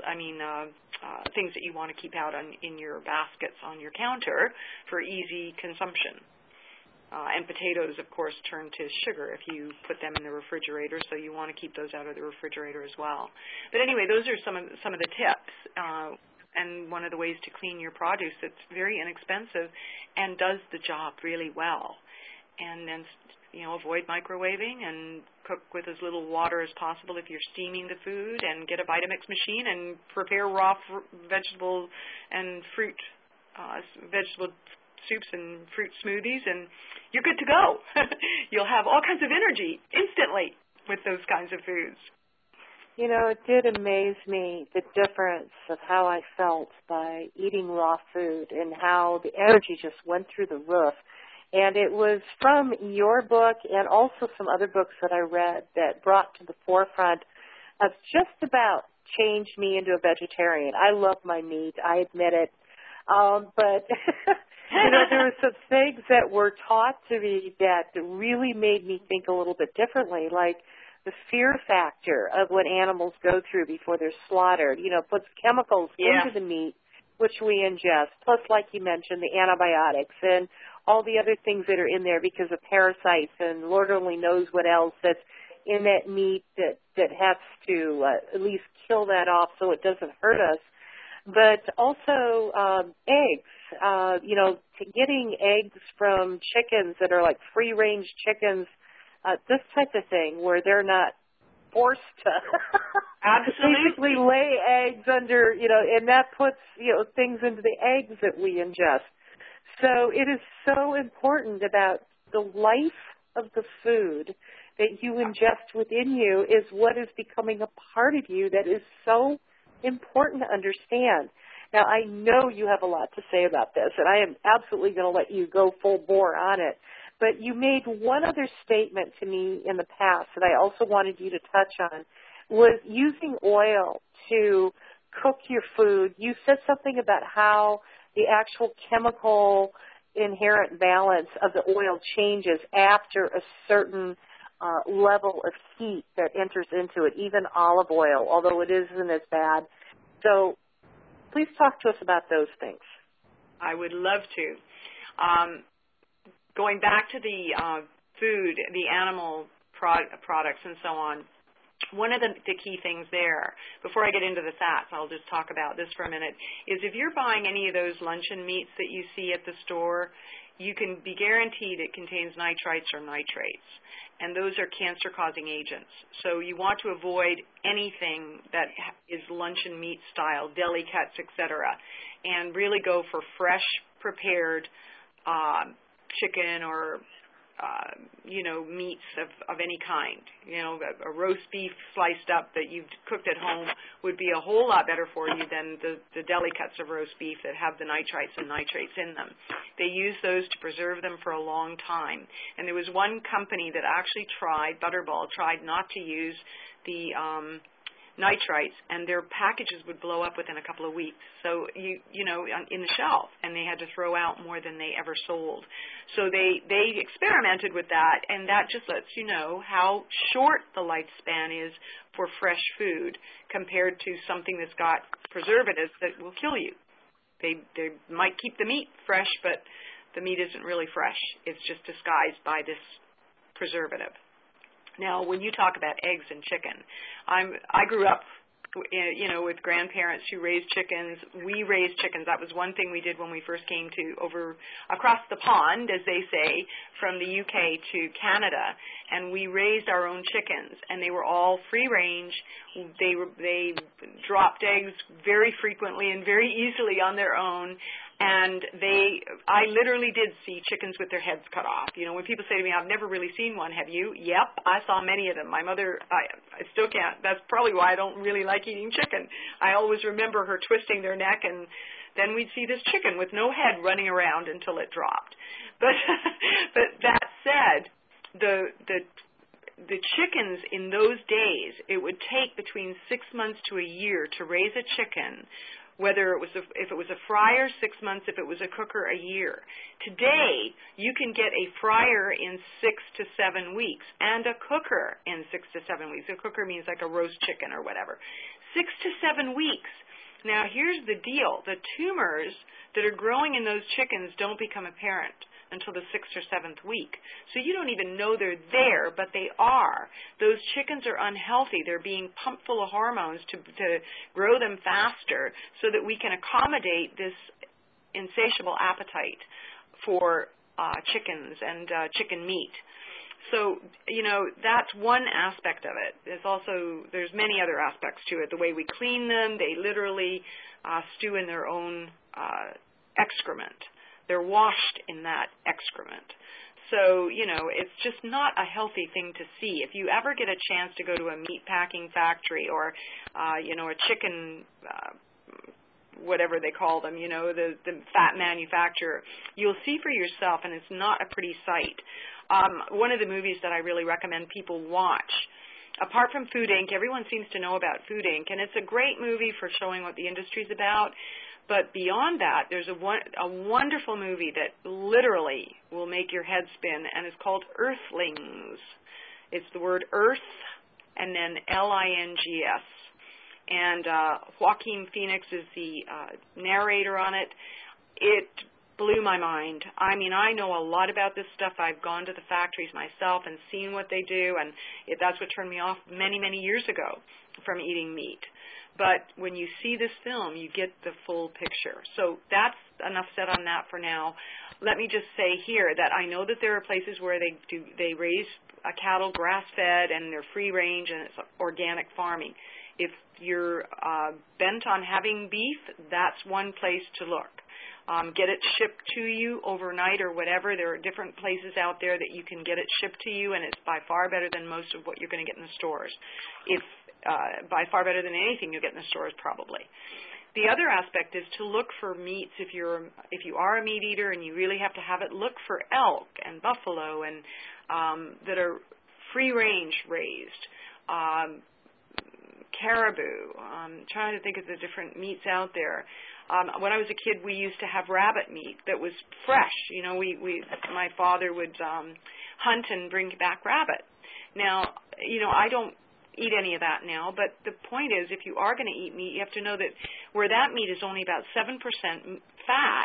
things that you want to keep out in your baskets on your counter for easy consumption. And potatoes, of course, turn to sugar if you put them in the refrigerator, so you want to keep those out of the refrigerator as well. But anyway, those are some of the tips. And one of the ways to clean your produce that's very inexpensive and does the job really well. And then, avoid microwaving and cook with as little water as possible if you're steaming the food, and get a Vitamix machine and prepare raw vegetable and fruit, vegetable soups and fruit smoothies, and you're good to go. You'll have all kinds of energy instantly with those kinds of foods. It did amaze me, the difference of how I felt by eating raw food and how the energy just went through the roof. And it was from your book and also some other books that I read that brought to the forefront of just about changed me into a vegetarian. I love my meat, I admit it. But, there were some things that were taught to me that really made me think a little bit differently, like the fear factor of what animals go through before they're slaughtered. Puts chemicals into the meat, which we ingest, plus, like you mentioned, the antibiotics and all the other things that are in there because of parasites, and Lord only knows what else that's in that meat that has to at least kill that off so it doesn't hurt us. But also eggs, getting eggs from chickens that are like free-range chickens, this type of thing where they're not forced to Absolutely. basically lay eggs under, and that puts, things into the eggs that we ingest. So it is so important about the life of the food that you ingest within you is what is becoming a part of you that is so important to understand. Now, I know you have a lot to say about this, and I am absolutely going to let you go full bore on it. But you made one other statement to me in the past that I also wanted you to touch on, was using oil to cook your food. You said something about how the actual chemical inherent balance of the oil changes after a certain level of heat that enters into it, even olive oil, although it isn't as bad. So please talk to us about those things. I would love to. Going back to the food, the animal products and so on, one of the key things there, before I get into the fats, I'll just talk about this for a minute, is if you're buying any of those luncheon meats that you see at the store, you can be guaranteed it contains nitrites or nitrates, and those are cancer-causing agents. So you want to avoid anything that is luncheon meat style, deli cuts, etc., and really go for fresh, prepared chicken or meats of any kind. A roast beef sliced up that you've cooked at home would be a whole lot better for you than the deli cuts of roast beef that have the nitrites and nitrates in them. They use those to preserve them for a long time. And there was one company that actually Butterball tried not to use the nitrites, and their packages would blow up within a couple of weeks. So, in the shelf, and they had to throw out more than they ever sold. So they experimented with that, and that just lets you know how short the lifespan is for fresh food compared to something that's got preservatives that will kill you. They might keep the meat fresh, but the meat isn't really fresh. It's just disguised by this preservative. Now, when you talk about eggs and chicken, I grew up, with grandparents who raised chickens. We raised chickens. That was one thing we did when we first came across the pond, as they say, from the UK to Canada, and we raised our own chickens, and they were all free range. They dropped eggs very frequently and very easily on their own. And I literally did see chickens with their heads cut off. When people say to me, I've never really seen one, have you? Yep, I saw many of them. My mother, I still can't. That's probably why I don't really like eating chicken. I always remember her twisting their neck, and then we'd see this chicken with no head running around until it dropped. But that said, the chickens in those days, it would take between 6 months to a year to raise a chicken, whether if it was a fryer, 6 months, if it was a cooker, a year. Today, you can get a fryer in 6 to 7 weeks and a cooker in 6 to 7 weeks. A cooker means like a roast chicken or whatever. 6 to 7 weeks. Now, here's the deal. The tumors that are growing in those chickens don't become apparent until the 6th or 7th week. So you don't even know they're there, but they are. Those chickens are unhealthy. They're being pumped full of hormones to grow them faster so that we can accommodate this insatiable appetite for chickens and chicken meat. So, that's one aspect of it. There's many other aspects to it. The way we clean them, they literally stew in their own excrement. They're washed in that excrement. So, it's just not a healthy thing to see. If you ever get a chance to go to a meat packing factory or, a chicken, whatever they call them, the fat manufacturer, you'll see for yourself, and it's not a pretty sight. One of the movies that I really recommend people watch, apart from Food Inc., everyone seems to know about Food Inc., and it's a great movie for showing what the industry's about. But beyond that, there's a wonderful movie that literally will make your head spin, and it's called Earthlings. It's the word Earth and then Lings. And Joaquin Phoenix is the narrator on it. It blew my mind. I mean, I know a lot about this stuff. I've gone to the factories myself and seen what they do, and that's what turned me off many, many years ago from eating meat. But when you see this film, you get the full picture. So that's enough said on that for now. Let me just say here that I know that there are places where they raise cattle grass-fed and they're free range and it's organic farming. If you're bent on having beef, that's one place to look. Get it shipped to you overnight or whatever. There are different places out there that you can get it shipped to you, and it's by far better than most of what you're going to get in the stores. By far better than anything you'll get in the stores, probably. The other aspect is to look for meats. If you are a meat eater and you really have to have it, look for elk and buffalo and that are free range raised. Caribou. I'm trying to think of the different meats out there. When I was a kid, we used to have rabbit meat that was fresh. You know, my father would hunt and bring back rabbit. Now, you know, I don't eat any of that now, but the point is, if you are going to eat meat, you have to know that where that meat is only about 7% fat,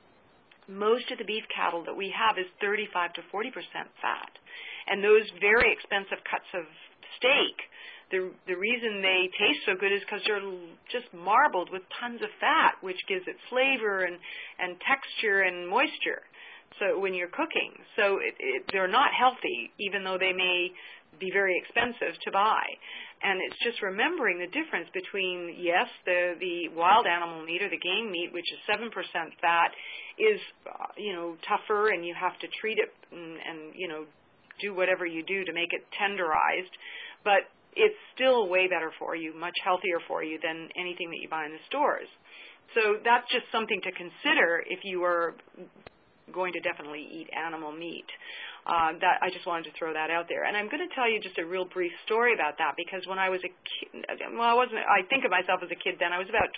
most of the beef cattle that we have is 35 to 40% fat. And those very expensive cuts of steak, the reason they taste so good is because they're just marbled with tons of fat, which gives it flavor and texture and moisture. So when you're cooking, so they're not healthy, even though they may be very expensive to buy. And it's just remembering the difference between, yes, the wild animal meat or the game meat, which is 7% fat, is tougher, and you have to treat it and do whatever you do to make it tenderized, but it's still way better for you, much healthier for you than anything that you buy in the stores. So that's just something to consider if you are going to definitely eat animal meat. That I just wanted to throw that out there. And I'm going to tell you just a real brief story about that, because when I was a kid, I think of myself as a kid then. I was about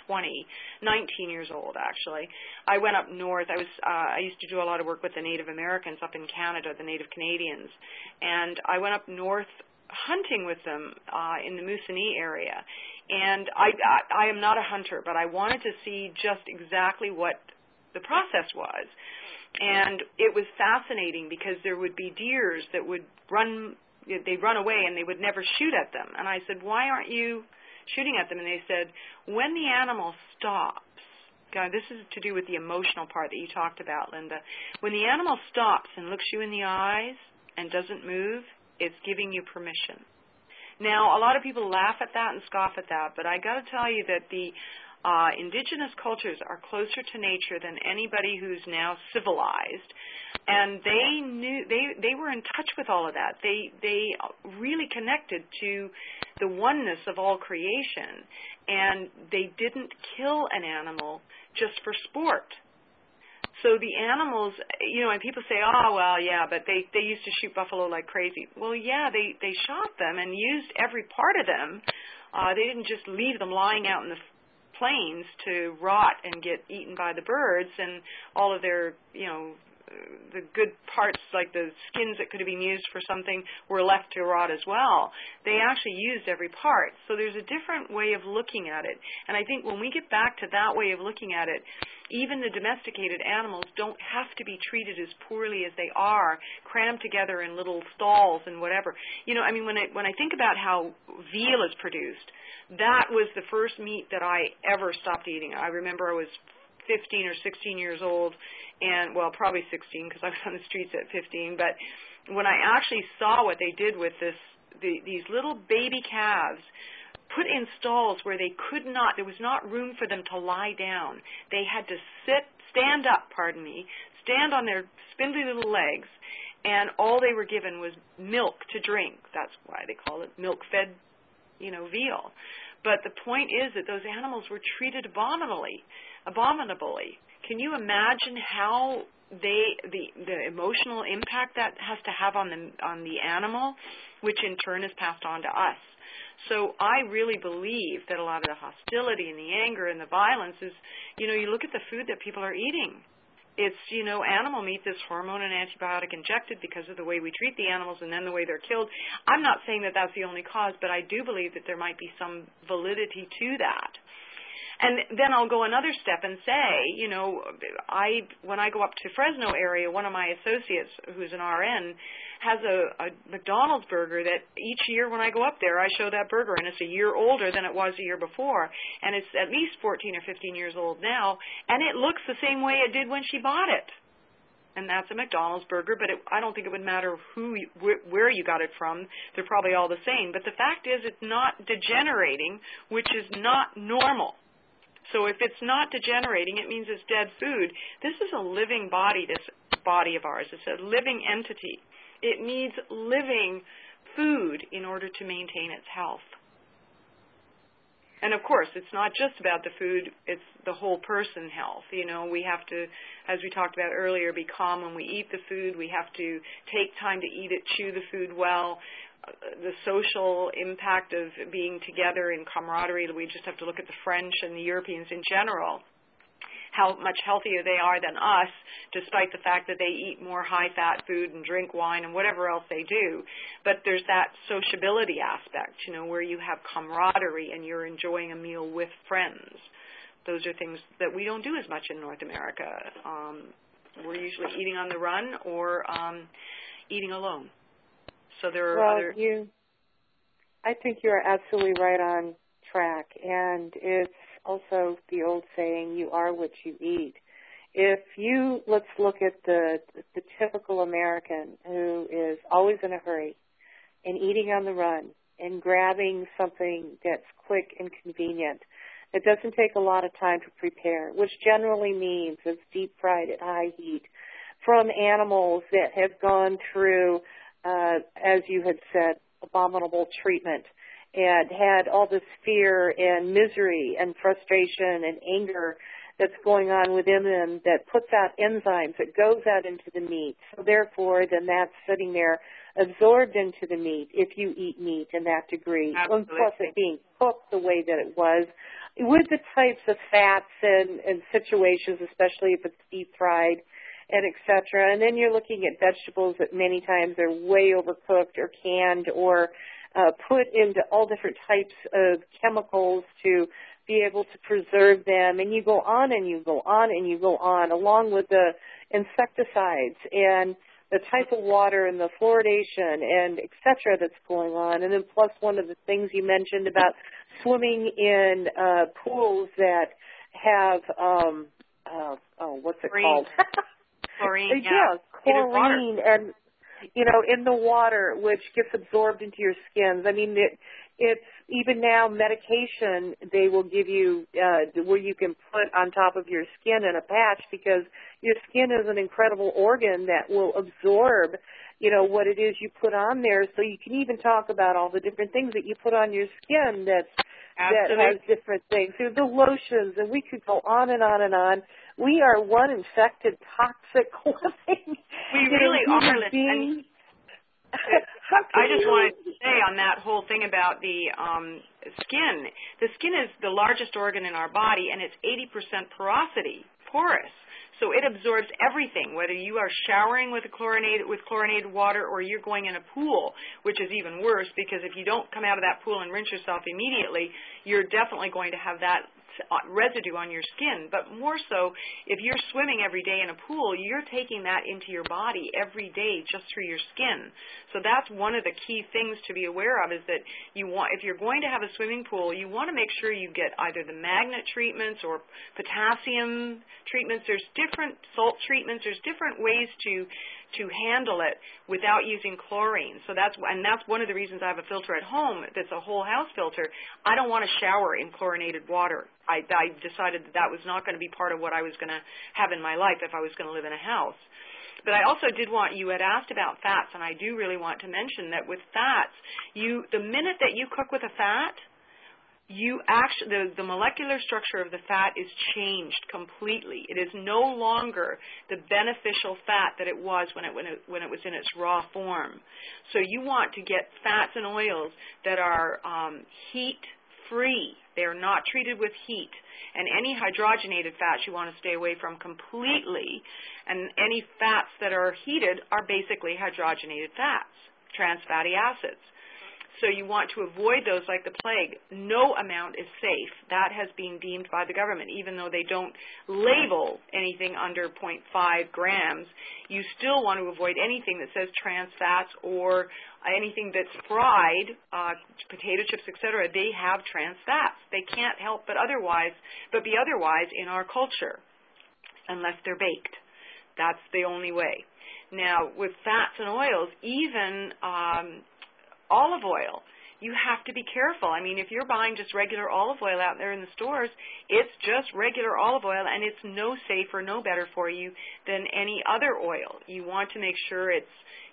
19 years old, actually. I went up north. I used to do a lot of work with the Native Americans up in Canada, the Native Canadians. And I went up north hunting with them in the Moosonee area. And I am not a hunter, but I wanted to see just exactly what the process was. And it was fascinating because there would be deers that would they'd run away and they would never shoot at them. And I said, why aren't you shooting at them? And they said, when the animal stops, God, this is to do with the emotional part that you talked about, Linda. When the animal stops and looks you in the eyes and doesn't move, it's giving you permission. Now, a lot of people laugh at that and scoff at that, but I got to tell you that the indigenous cultures are closer to nature than anybody who's now civilized, and they were in touch with all of that. They really connected to the oneness of all creation, and they didn't kill an animal just for sport. So the animals, and people say, oh, well, yeah, but they used to shoot buffalo like crazy. Well, yeah, they shot them and used every part of them. They didn't just leave them lying out in the plains to rot and get eaten by the birds, and all of their, the good parts like the skins that could have been used for something were left to rot as well. They actually used every part. So there's a different way of looking at it. And I think when we get back to that way of looking at it, even the domesticated animals don't have to be treated as poorly as they are, crammed together in little stalls and whatever. When I think about how veal is produced, that was the first meat that I ever stopped eating. I remember I was 15 or 16 years old, and, well, probably 16 because I was on the streets at 15, but when I actually saw what they did with these little baby calves put in stalls where there was not room for them to lie down. They had to stand on their spindly little legs, and all they were given was milk to drink. That's why they call it milk-fed, veal. But the point is that those animals were treated abominably. Can you imagine how the emotional impact that has to have on the animal, which in turn is passed on to us? So I really believe that a lot of the hostility and the anger and the violence is, you look at the food that people are eating. It's, animal meat that's hormone and antibiotic injected because of the way we treat the animals and then the way they're killed. I'm not saying that that's the only cause, but I do believe that there might be some validity to that. And then I'll go another step and say, you know, when I go up to Fresno area, one of my associates, who's an RN, has a McDonald's burger that each year when I go up there, I show that burger, and it's a year older than it was the year before, and it's at least 14 or 15 years old now, and it looks the same way it did when she bought it. And that's a McDonald's burger, but I don't think it would matter where you got it from. They're probably all the same. But the fact is it's not degenerating, which is not normal. So if it's not degenerating, it means it's dead food. This is a living body, this body of ours. It's a living entity. It needs living food in order to maintain its health. And, of course, it's not just about the food, it's the whole person health. You know, we have to, as we talked about earlier, be calm when we eat the food. We have to take time to eat it, chew the food well. The social impact of being together in camaraderie, we just have to look at the French and the Europeans in general, how much healthier they are than us, despite the fact that they eat more high-fat food and drink wine and whatever else they do. But there's that sociability aspect, you know, where you have camaraderie and you're enjoying a meal with friends. Those are things that we don't do as much in North America. We're usually eating on the run or eating alone. So there are other... I think you're absolutely right on track, and it's also the old saying, you are what you eat. Let's look at the typical American who is always in a hurry and eating on the run and grabbing something that's quick and convenient. It doesn't take a lot of time to prepare, which generally means it's deep fried at high heat from animals that have gone through, as you had said, abominable treatment and had all this fear and misery and frustration and anger that's going on within them that puts out enzymes that goes out into the meat. So therefore, then that's sitting there absorbed into the meat if you eat meat in that degree. Absolutely. And plus it being cooked the way that it was with the types of fats and situations, especially if it's deep fried and et cetera. And then you're looking at vegetables that many times are way overcooked or canned or put into all different types of chemicals to be able to preserve them. And you go on and you go on and you go on, along with the insecticides and the type of water and the fluoridation and et cetera that's going on. And then plus one of the things you mentioned about swimming in pools that have, what's it called? Chlorine, yeah. Chlorine and, you know, in the water, which gets absorbed into your skins. I mean, it's even now medication they will give you where you can put on top of your skin in a patch, because your skin is an incredible organ that will absorb, you know, what it is you put on there. So you can even talk about all the different things that you put on your skin that has different things. There's the lotions, and we could go on and on and on. We are one infected, toxic living. We really are. I just wanted to say on that whole thing about the skin. The skin is the largest organ in our body, and it's 80% porous. So it absorbs everything, whether you are showering with chlorinated water or you're going in a pool, which is even worse, because if you don't come out of that pool and rinse yourself immediately, you're definitely going to have that residue on your skin. But more so, if you're swimming every day in a pool, you're taking that into your body every day just through your skin. So that's one of the key things to be aware of, is that if you're going to have a swimming pool, you want to make sure you get either the magnet treatments or potassium treatments. There's different salt treatments. There's different ways to handle it without using chlorine. So that's one of the reasons I have a filter at home that's a whole house filter. I don't want to shower in chlorinated water. I decided that was not going to be part of what I was going to have in my life if I was going to live in a house. But I also you had asked about fats, and I do really want to mention that with fats, the minute that you cook with a fat, the molecular structure of the fat is changed completely. It is no longer the beneficial fat that it was when it was in its raw form. So you want to get fats and oils that are heat-free. They are not treated with heat. And any hydrogenated fats you want to stay away from completely. And any fats that are heated are basically hydrogenated fats, trans fatty acids. So you want to avoid those like the plague. No amount is safe. That has been deemed by the government. Even though they don't label anything under 0.5 grams, you still want to avoid anything that says trans fats or anything that's fried, potato chips, etc. They have trans fats. They can't help but be otherwise in our culture unless they're baked. That's the only way. Now, with fats and oils, even olive oil, you have to be careful. I mean, if you're buying just regular olive oil out there in the stores, it's just regular olive oil, and it's no safer, no better for you than any other oil. You want to make sure it's,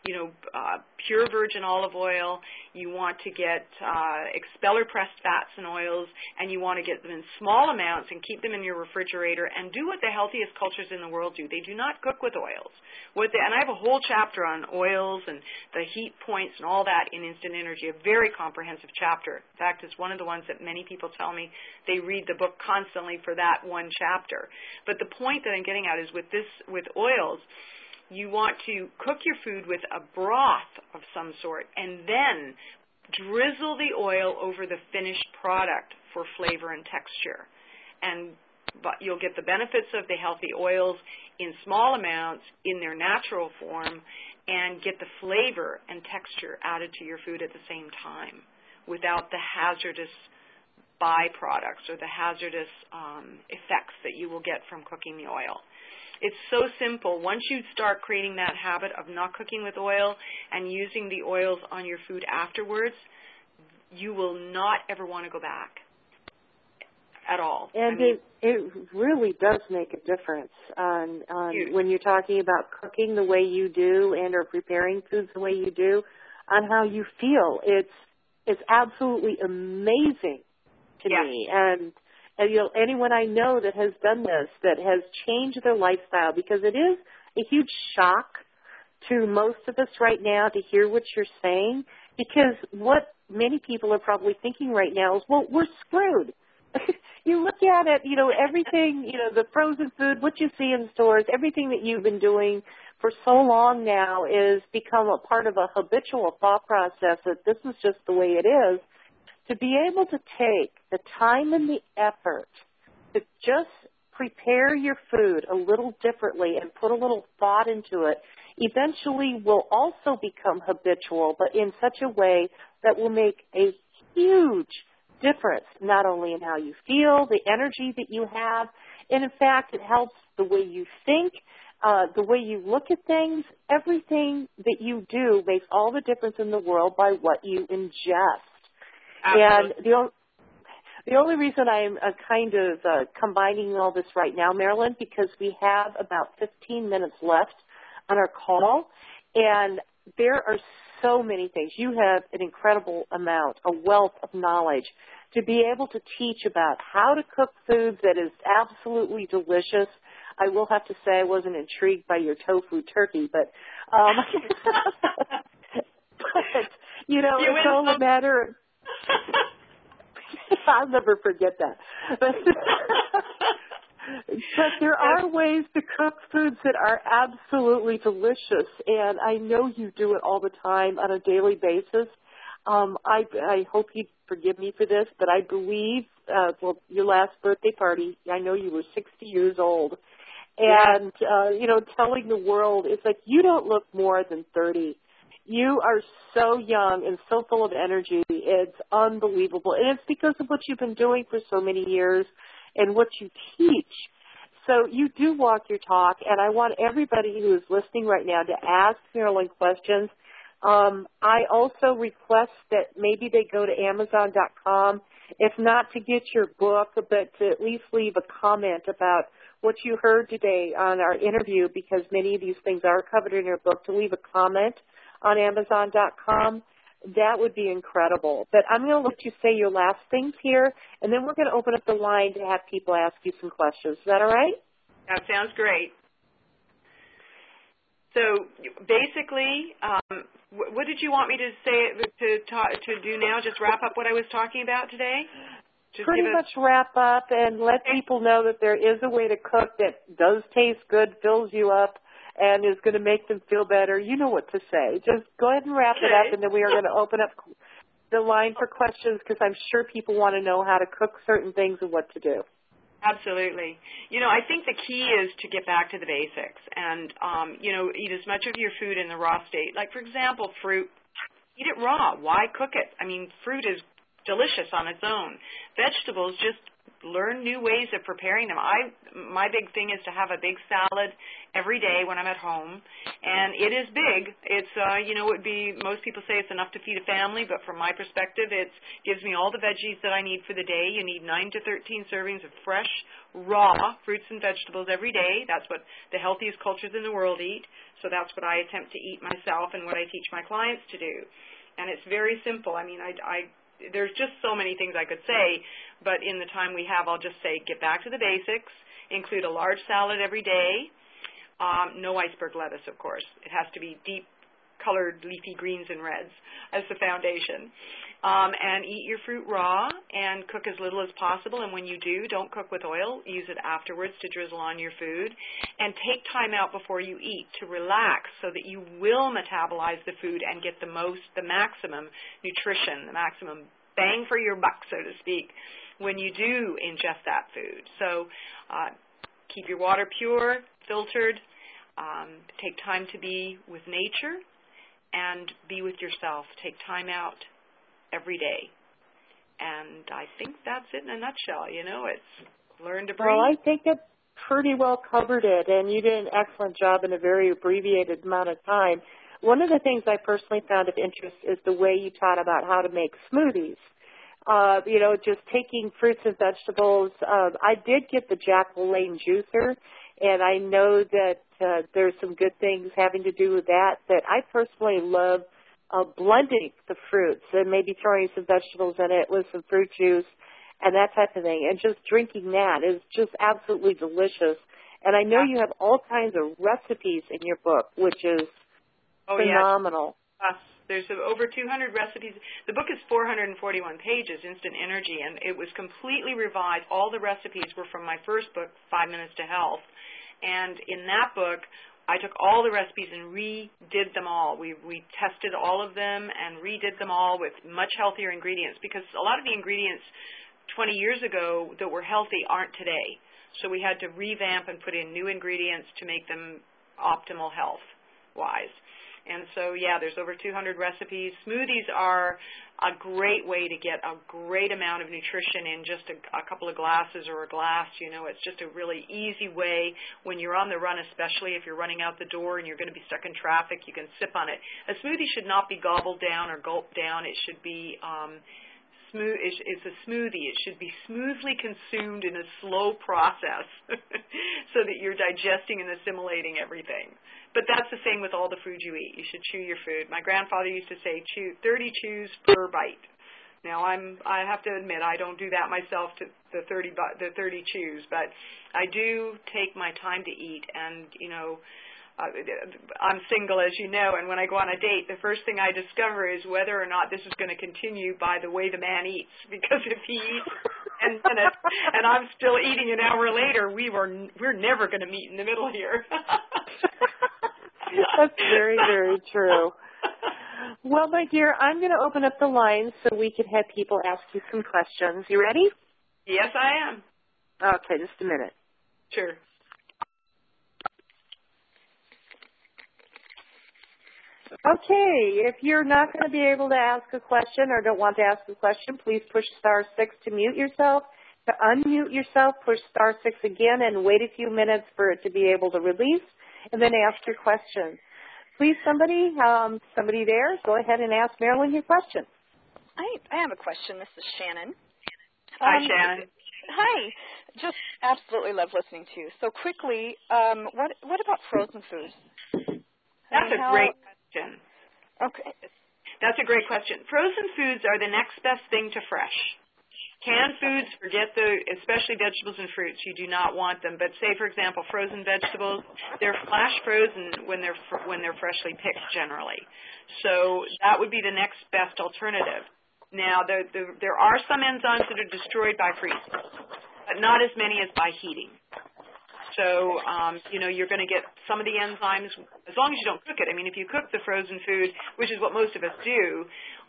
pure virgin olive oil. You want to get expeller pressed fats and oils, and you want to get them in small amounts and keep them in your refrigerator and do what the healthiest cultures in the world do. They do not cook with oils. And I have a whole chapter on oils and the heat points and all that in Instant Energy, a very comprehensive chapter. In fact, it's one of the ones that many people tell me they read the book constantly for that one chapter. But the point that I'm getting at is with oils, you want to cook your food with a broth of some sort and then drizzle the oil over the finished product for flavor and texture. But you'll get the benefits of the healthy oils in small amounts in their natural form and get the flavor and texture added to your food at the same time without the hazardous byproducts or the hazardous effects that you will get from cooking the oil. It's so simple. Once you start creating that habit of not cooking with oil and using the oils on your food afterwards, you will not ever want to go back at all. And it really does make a difference on when you're talking about cooking the way you do and or preparing foods the way you do, on how you feel. It's absolutely amazing to me. And anyone I know that has done this, that has changed their lifestyle, because it is a huge shock to most of us right now to hear what you're saying, because what many people are probably thinking right now is, well, we're screwed. You look at it, everything, the frozen food, what you see in stores, everything that you've been doing for so long now is become a part of a habitual thought process that this is just the way it is. To be able to take the time and the effort to just prepare your food a little differently and put a little thought into it eventually will also become habitual, but in such a way that will make a huge difference, not only in how you feel, the energy that you have, and in fact it helps the way you think, the way you look at things. Everything that you do makes all the difference in the world by what you ingest. Absolutely. And the only reason I'm kind of combining all this right now, Marilyn, because we have about 15 minutes left on our call, and there are so many things. You have an incredible amount, a wealth of knowledge to be able to teach about how to cook foods that is absolutely delicious. I will have to say I wasn't intrigued by your tofu turkey, but it's all a matter of I'll never forget that. But there are ways to cook foods that are absolutely delicious, and I know you do it all the time on a daily basis. I hope you forgive me for this, but I believe, your last birthday party, I know you were 60 years old, and, telling the world, it's like you don't look more than 30. You are so young and so full of energy. It's unbelievable. And it's because of what you've been doing for so many years and what you teach. So you do walk your talk, and I want everybody who is listening right now to ask Marilyn questions. I also request that maybe they go to Amazon.com, if not to get your book, but to at least leave a comment about what you heard today on our interview, because many of these things are covered in your book, to leave a comment on Amazon.com. That would be incredible. But I'm going to let you say your last things here, and then we're going to open up the line to have people ask you some questions. Is that all right? That sounds great. So basically, what did you want me to say to do now? Just wrap up what I was talking about today? Pretty much wrap up and let people know that there is a way to cook that does taste good, fills you up, and is going to make them feel better. You know what to say. Just go ahead and wrap it up, and then we are going to open up the line for questions because I'm sure people want to know how to cook certain things and what to do. Absolutely. I think the key is to get back to the basics and, eat as much of your food in the raw state. Like, for example, fruit, eat it raw. Why cook it? I mean, fruit is delicious on its own. Vegetables, just learn new ways of preparing them. My big thing is to have a big salad every day when I'm at home, and it is big. It's most people say it's enough to feed a family, but from my perspective, it gives me all the veggies that I need for the day. You need 9 to 13 servings of fresh, raw fruits and vegetables every day. That's what the healthiest cultures in the world eat. So that's what I attempt to eat myself and what I teach my clients to do. And it's very simple. I mean, there's just so many things I could say, but in the time we have, I'll just say get back to the basics, include a large salad every day, no iceberg lettuce, of course. It has to be deep colored leafy greens and reds as the foundation. And eat your fruit raw and cook as little as possible. And when you do, don't cook with oil. Use it afterwards to drizzle on your food. And take time out before you eat to relax so that you will metabolize the food and get the maximum nutrition, the maximum bang for your buck, so to speak, when you do ingest that food. So keep your water pure, filtered. Take time to be with nature and be with yourself. Take time out every day. And I think that's it in a nutshell. It's learn to breathe. Well, I think it pretty well covered it, and you did an excellent job in a very abbreviated amount of time. One of the things I personally found of interest is the way you taught about how to make smoothies. Just taking fruits and vegetables. I did get the Jack LaLanne juicer, and I know that there's some good things having to do with that I personally love blending the fruits and maybe throwing some vegetables in it with some fruit juice and that type of thing. And just drinking that is just absolutely delicious. And I know you have all kinds of recipes in your book, which is phenomenal. Yes. There's over 200 recipes. The book is 441 pages, Instant Energy, and it was completely revised. All the recipes were from my first book, 5 Minutes to Health. And in that book, I took all the recipes and redid them all. We tested all of them and redid them all with much healthier ingredients because a lot of the ingredients 20 years ago that were healthy aren't today. So we had to revamp and put in new ingredients to make them optimal health-wise. And so, there's over 200 recipes. Smoothies are a great way to get a great amount of nutrition in just a couple of glasses or a glass. It's just a really easy way when you're on the run, especially if you're running out the door and you're going to be stuck in traffic, you can sip on it. A smoothie should not be gobbled down or gulped down. It should be it's a smoothie. It should be smoothly consumed in a slow process so that you're digesting and assimilating everything. But that's the same with all the food you eat. You should chew your food. My grandfather used to say 30 chews per bite. Now, I have to admit, I don't do that myself to the 30 chews, but I do take my time to eat. And, I'm single, as you know, and when I go on a date, the first thing I discover is whether or not this is going to continue by the way the man eats. Because if he eats 10 minutes and I'm still eating an hour later, we're never going to meet in the middle here. That's very, very true. Well, my dear, I'm going to open up the lines so we can have people ask you some questions. You ready? Yes, I am. Okay, just a minute. Sure. Okay, if you're not going to be able to ask a question or don't want to ask a question, please push star 6 to mute yourself. To unmute yourself, push star 6 again and wait a few minutes for it to be able to release, and then ask your question. Please, somebody there, go ahead and ask Marilyn your question. I have a question. This is Shannon. Hi, Shannon. Hi. Just absolutely love listening to you. So quickly, what about frozen foods? That's a great question. Okay. That's a great question. Frozen foods are the next best thing to fresh. Canned foods, especially vegetables and fruits, you do not want them. But say, for example, frozen vegetables, they're flash frozen when they're freshly picked generally. So that would be the next best alternative. Now, there are some enzymes that are destroyed by freezing, but not as many as by heating. So, you're going to get some of the enzymes, as long as you don't cook it. I mean, if you cook the frozen food, which is what most of us do,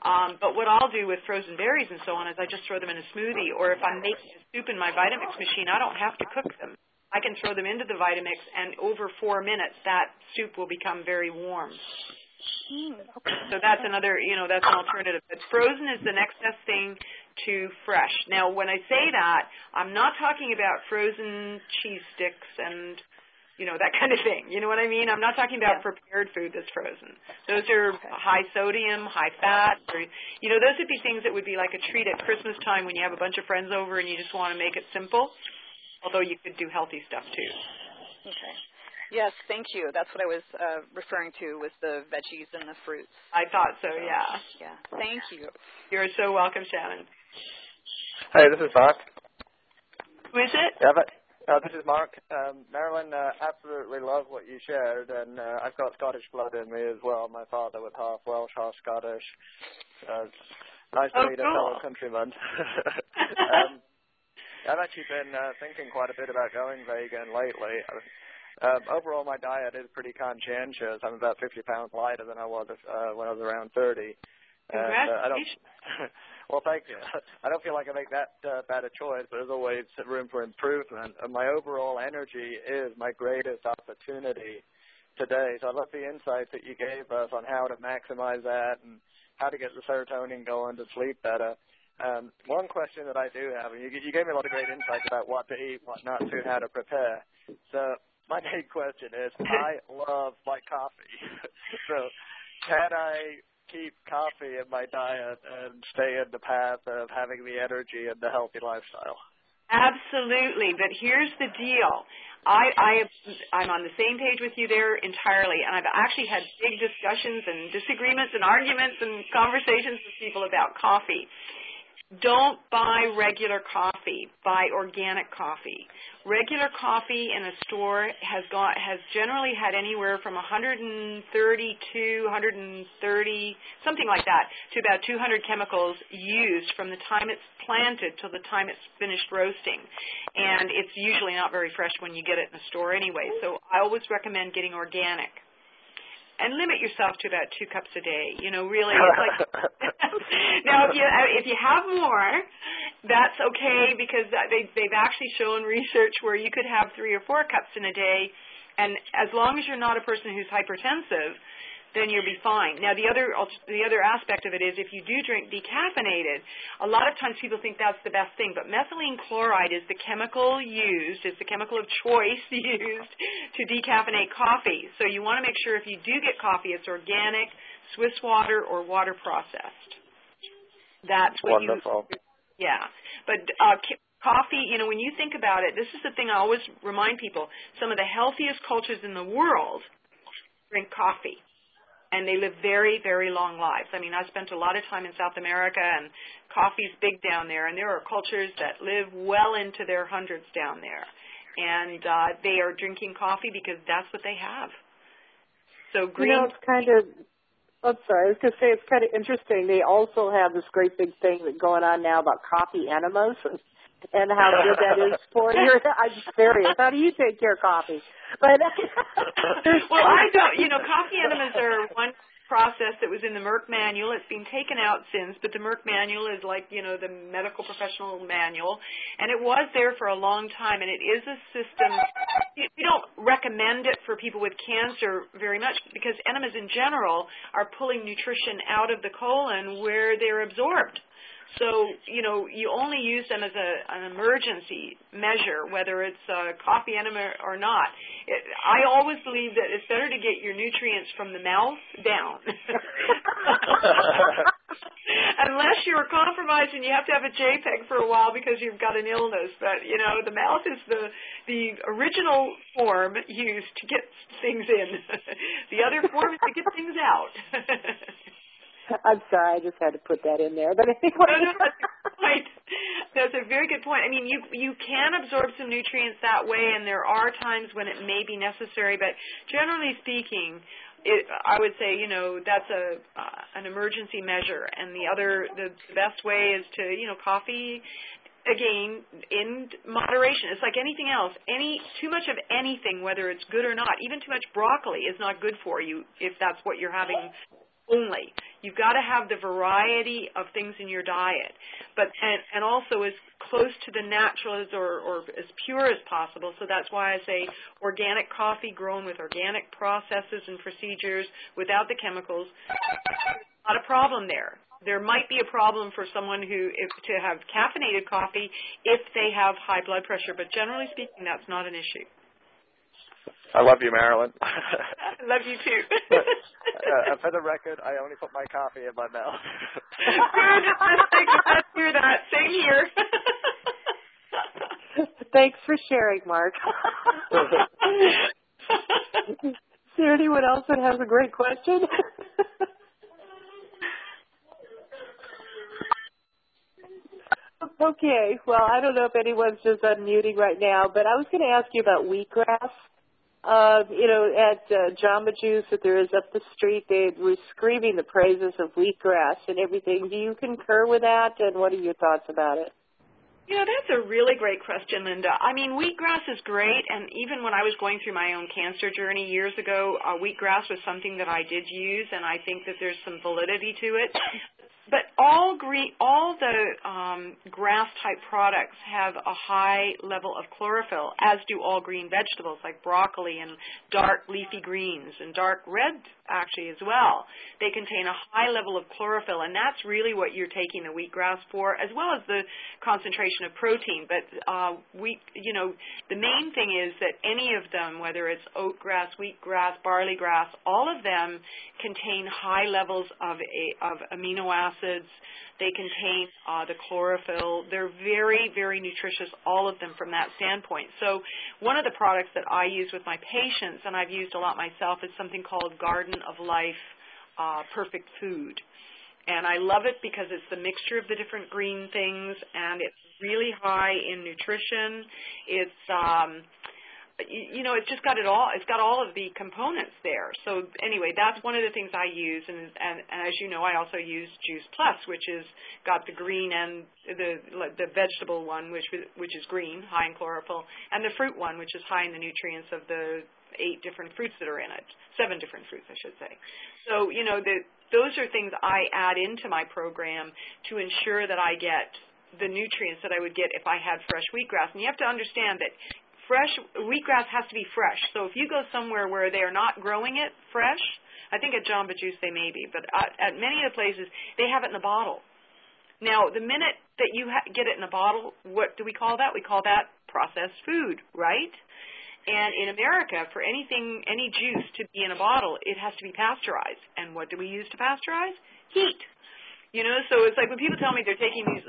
But what I'll do with frozen berries and so on is I just throw them in a smoothie, or if I'm making a soup in my Vitamix machine, I don't have to cook them. I can throw them into the Vitamix, and over 4 minutes, that soup will become very warm. Okay. So that's another, that's an alternative. But frozen is the next best thing to fresh. Now, when I say that, I'm not talking about frozen cheese sticks and, that kind of thing. You know what I mean? I'm not talking about prepared food that's frozen. Those are high sodium, high fat. Or, those would be things that would be like a treat at Christmas time when you have a bunch of friends over and you just want to make it simple, although you could do healthy stuff too. Okay. Yes, thank you. That's what I was referring to, was the veggies and the fruits. I thought so, yeah. Yeah. Thank you. You're so welcome, Shannon. Hey, this is Mark. Who is it? Yeah, this is Mark. Marilyn, absolutely love what you shared, and I've got Scottish blood in me as well. My father was half Welsh, half Scottish. Nice to meet a fellow countryman. I've actually been thinking quite a bit about going vegan lately. Overall, my diet is pretty conscientious. I'm about 50 pounds lighter than I was when I was around 30. Congratulations. Well, thank you. I don't feel like I make that bad a choice, but there's always room for improvement. And my overall energy is my greatest opportunity today. So I love the insights that you gave us on how to maximize that and how to get the serotonin going to sleep better. One question that I do have, and you gave me a lot of great insights about what to eat, what not to, how to prepare. So my main question is, I love my coffee. So can I keep coffee in my diet and stay in the path of having the energy and the healthy lifestyle? Absolutely, but here's the deal. I'm on the same page with you there entirely, and I've actually had big discussions and disagreements and arguments and conversations with people about coffee. Don't buy regular coffee. Buy organic coffee. Regular coffee in a store has generally had anywhere from 130 something like that, to about 200 chemicals used from the time it's planted till the time it's finished roasting. And it's usually not very fresh when you get it in the store anyway. So I always recommend getting organic. And limit yourself to about 2 cups a day. Really, it's like now if you have more, that's okay, because they've actually shown research where you could have 3 or 4 cups in a day, and as long as you're not a person who's hypertensive, then you'll be fine. Now, the other aspect of it is, if you do drink decaffeinated, a lot of times people think that's the best thing, but methylene chloride is the chemical of choice used to decaffeinate coffee. So you want to make sure if you do get coffee, it's organic, Swiss water, or water processed. That's what Wonderful. Yeah. But coffee, when you think about it, this is the thing I always remind people. Some of the healthiest cultures in the world drink coffee. And they live very, very long lives. I mean, I spent a lot of time in South America, and coffee's big down there. And there are cultures that live well into their hundreds down there. And they are drinking coffee because that's what they have. So green... it's kind of... I'm sorry, I was going to say it's kind of interesting. They also have this great big thing going on now about coffee enemas and how good that is for you. I'm serious. How do you take your coffee? But well, I don't. Coffee enemas are one process that was in the Merck manual. It's been taken out since, but the Merck manual is like, the medical professional manual, and it was there for a long time, and it is a system. We don't recommend it for people with cancer very much, because enemas in general are pulling nutrition out of the colon where they're absorbed. So, you only use them as an emergency measure, whether it's a coffee enema or not. I always believe that it's better to get your nutrients from the mouth down. Unless you're compromised and you have to have a JPEG for a while because you've got an illness. But, the mouth is the original form used to get things in. The other form is to get things out. I'm sorry, I just had to put that in there. But I think that's a good point. That's a very good point. I mean, you can absorb some nutrients that way, and there are times when it may be necessary. But generally speaking, I would say, that's an emergency measure. And the best way is to, coffee, again, in moderation. It's like anything else. Too much of anything, whether it's good or not, even too much broccoli is not good for you if that's what you're having only. You've got to have the variety of things in your diet, but and also as close to the natural or as pure as possible. So that's why I say organic coffee grown with organic processes and procedures without the chemicals. Not a problem there. There might be a problem for someone to have caffeinated coffee if they have high blood pressure, but generally speaking, that's not an issue. I love you, Marilyn. I love you too. For the record, I only put my coffee in my mouth. Glad to hear that. Same here. Thanks for sharing, Mark. Is there anyone else that has a great question? Okay, well, I don't know if anyone's just unmuting right now, but I was going to ask you about wheatgrass. At Jamba Juice that there is up the street, they were screaming the praises of wheatgrass and everything. Do you concur with that, and what are your thoughts about it? That's a really great question, Linda. I mean, wheatgrass is great, and even when I was going through my own cancer journey years ago, wheatgrass was something that I did use, and I think that there's some validity to it. But all the grass-type products have a high level of chlorophyll, as do all green vegetables like broccoli and dark leafy greens and dark red, actually, as well. They contain a high level of chlorophyll, and that's really what you're taking the wheatgrass for, as well as the concentration of protein. But the main thing is that any of them, whether it's oatgrass, wheatgrass, barley grass, all of them contain high levels of amino acids. They contain the chlorophyll. They're very, very nutritious, all of them from that standpoint. So one of the products that I use with my patients, and I've used a lot myself, is something called Garden of Life Perfect Food. And I love it because it's the mixture of the different green things, and it's really high in nutrition. It's just got it all. It's got all of the components there. So anyway, that's one of the things I use, and as you know, I also use Juice Plus, which is got the green and the vegetable one, which is green, high in chlorophyll, and the fruit one, which is high in the nutrients of the 8 different fruits that are in it, 7 different fruits, I should say. So those are things I add into my program to ensure that I get the nutrients that I would get if I had fresh wheatgrass. And you have to understand that fresh wheatgrass has to be fresh. So if you go somewhere where they are not growing it fresh, I think at Jamba Juice they may be, but at many of the places they have it in a bottle. Now, the minute that you get it in a bottle, what do we call that? We call that processed food, right? And in America, for any juice to be in a bottle, it has to be pasteurized. And what do we use to pasteurize? Heat. So it's like when people tell me they're taking these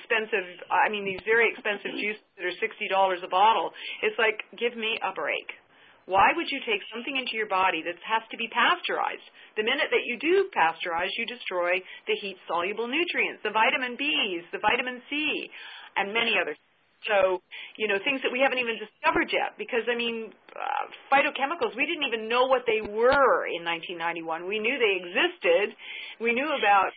these very expensive juices that are $60 a bottle, it's like, give me a break. Why would you take something into your body that has to be pasteurized? The minute that you do pasteurize, you destroy the heat-soluble nutrients, the vitamin Bs, the vitamin C, and many others. So, things that we haven't even discovered yet, because, phytochemicals, we didn't even know what they were in 1991. We knew they existed. We knew about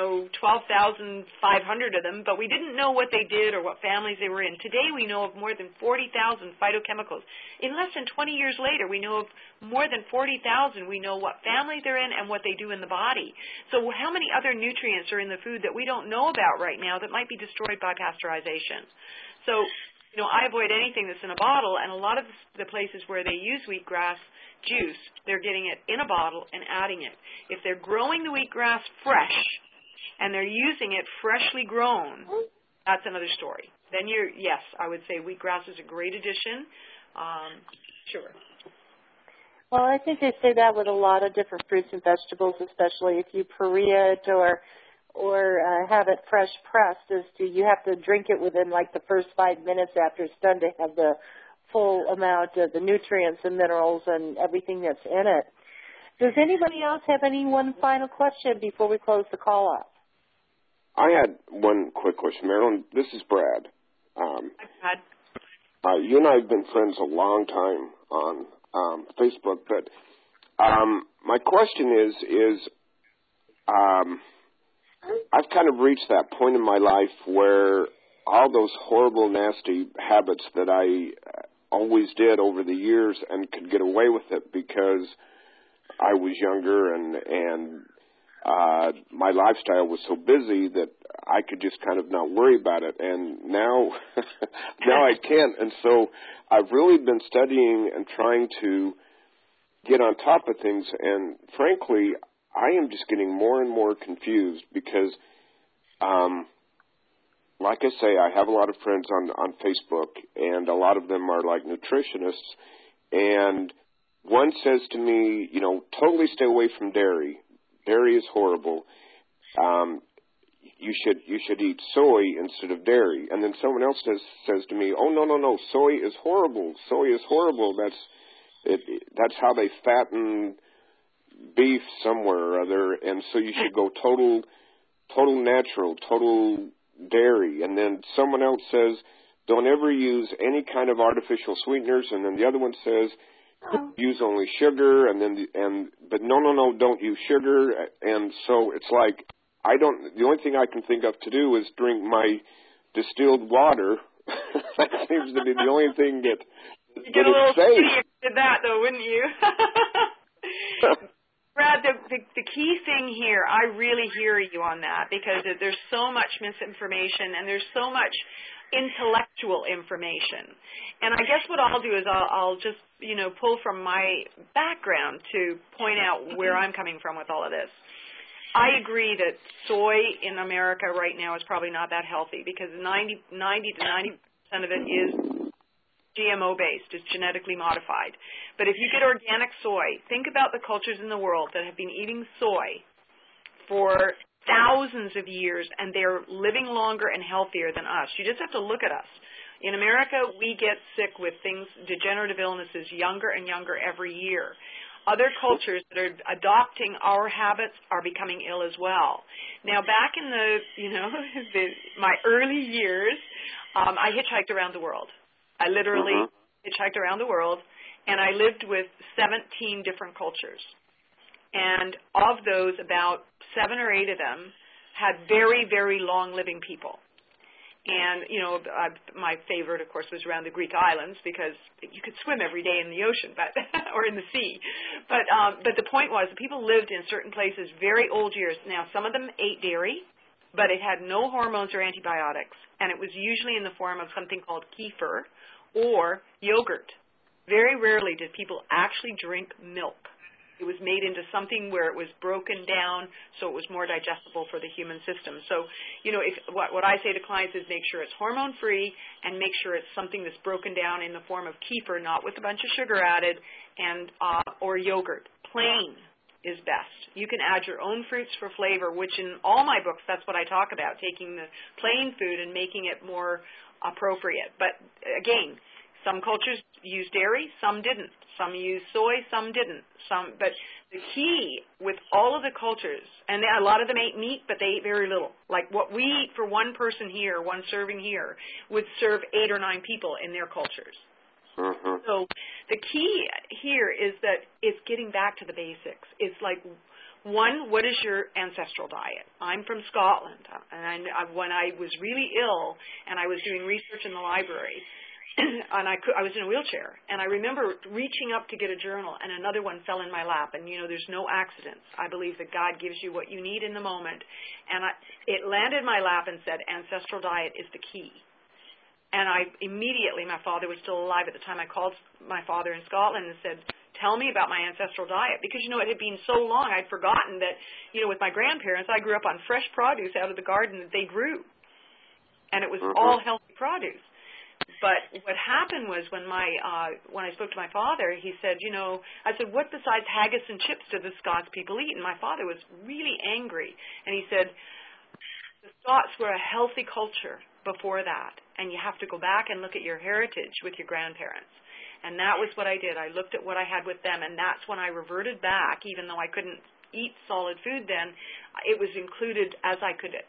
12,500 of them, but we didn't know what they did or what families they were in. Today we know of more than 40,000 phytochemicals. In less than 20 years later, we know of more than 40,000. We know what family they're in and what they do in the body. So how many other nutrients are in the food that we don't know about right now that might be destroyed by pasteurization? So, I avoid anything that's in a bottle, and a lot of the places where they use wheatgrass juice, they're getting it in a bottle and adding it. If they're growing the wheatgrass fresh, and they're using it freshly grown, that's another story. Then yes, I would say wheatgrass is a great addition. Sure. Well, I think they say that with a lot of different fruits and vegetables, especially if you puree it or have it fresh pressed, you have to drink it within like the first 5 minutes after it's done to have the full amount of the nutrients and minerals and everything that's in it. Does anybody else have one final question before we close the call up? I had one quick question, Marilyn. This is Brad. Brad. You and I have been friends a long time on Facebook, but my question is I've kind of reached that point in my life where all those horrible, nasty habits that I always did over the years and could get away with it because I was younger and my lifestyle was so busy that I could just kind of not worry about it. And now, now I can't. And so I've really been studying and trying to get on top of things. And frankly, I am just getting more and more confused because, like I say, I have a lot of friends on Facebook, and a lot of them are like nutritionists. And one says to me, you know, totally stay away from dairy. Dairy is horrible. You should eat soy instead of dairy. And then someone else says to me, oh, no, soy is horrible. Soy is horrible. That's how they fatten beef somewhere or other. And so you should go total natural, total dairy. And then someone else says, don't ever use any kind of artificial sweeteners. And then the other one says, use only sugar. But no, don't use sugar. And so it's like, the only thing I can think of to do is drink my distilled water. That seems to be the only thing that you get a little sick to that, though, wouldn't you? Brad, the key thing here, I really hear you on that, because there's so much misinformation and there's so much intellectual information. And I guess what I'll do is I'll just, pull from my background to point out where I'm coming from with all of this. I agree that soy in America right now is probably not that healthy, because 90 to 90% of it is GMO-based. It's genetically modified. But if you get organic soy, think about the cultures in the world that have been eating soy for thousands of years, and they're living longer and healthier than us. You just have to look at us. In America, we get sick with things, degenerative illnesses, younger and younger every year. Other cultures that are adopting our habits are becoming ill as well. Now, back in my early years, I hitchhiked around the world. I literally hitchhiked around the world, and I lived with 17 different cultures. And of those, about 7 or 8 of them had very, very long-living people. And, my favorite, of course, was around the Greek islands, because you could swim every day in the ocean, or in the sea. But the point was, the people lived in certain places very old years. Now, some of them ate dairy, but it had no hormones or antibiotics, and it was usually in the form of something called kefir or yogurt. Very rarely did people actually drink milk. It was made into something where it was broken down so it was more digestible for the human system. So, what I say to clients is make sure it's hormone-free and make sure it's something that's broken down in the form of kefir, not with a bunch of sugar added, and or yogurt. Plain is best. You can add your own fruits for flavor, which in all my books, that's what I talk about, taking the plain food and making it more appropriate. But again, some cultures use dairy, some didn't. Some used soy, some didn't. But the key with all of the cultures, and a lot of them ate meat, but they ate very little. Like what we eat for one person here, one serving here, would serve 8 or 9 people in their cultures. So the key here is that it's getting back to the basics. It's like, one, what is your ancestral diet? I'm from Scotland, and when I was really ill and I was doing research in the library, and I was in a wheelchair, and I remember reaching up to get a journal, and another one fell in my lap. And, there's no accidents. I believe that God gives you what you need in the moment. And it landed in my lap and said, ancestral diet is the key. And I immediately, my father was still alive at the time, I called my father in Scotland and said, tell me about my ancestral diet. Because, it had been so long, I'd forgotten that, with my grandparents, I grew up on fresh produce out of the garden that they grew. And it was all healthy produce. But what happened was when I spoke to my father, he said, I said, what besides haggis and chips do the Scots people eat? And my father was really angry. And he said, the Scots were a healthy culture before that, and you have to go back and look at your heritage with your grandparents. And that was what I did. I looked at what I had with them, and that's when I reverted back, even though I couldn't eat solid food then. It was included as I could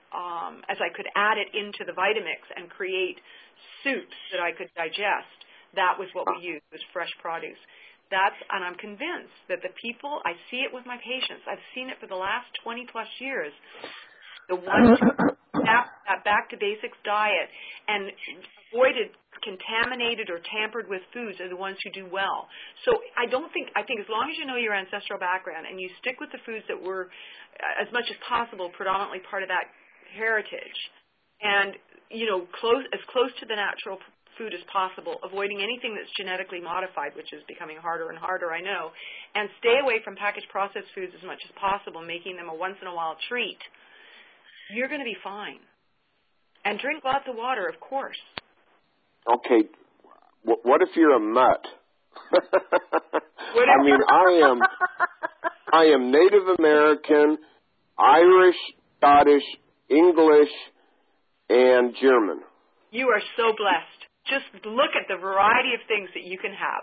add it into the Vitamix and create soups that I could digest. That was what we used, was fresh produce. And I'm convinced that the people, I see it with my patients, I've seen it for the last 20 plus years, the ones who adapt that back to basics diet and avoided contaminated or tampered with foods are the ones who do well. So I think as long as you know your ancestral background and you stick with the foods that were as much as possible predominantly part of that heritage, and as close to the natural food as possible, avoiding anything that's genetically modified, which is becoming harder and harder, I know, and stay away from packaged processed foods as much as possible, making them a once-in-a-while treat, you're going to be fine. And drink lots of water, of course. Okay, what if you're a mutt? I mean, I am Native American, Irish, Scottish, English, and German. You are so blessed. Just look at the variety of things that you can have.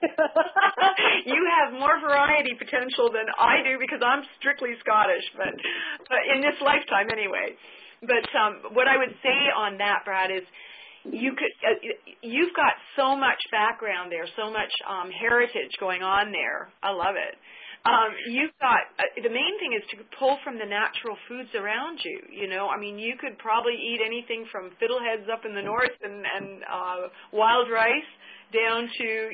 You have more variety potential than I do because I'm strictly Scottish, but in this lifetime anyway. But what I would say on that, Brad, is you've got so much background there, so much heritage going on there. I love it. You've got the main thing is to pull from the natural foods around you. I mean, you could probably eat anything from fiddleheads up in the north and wild rice down to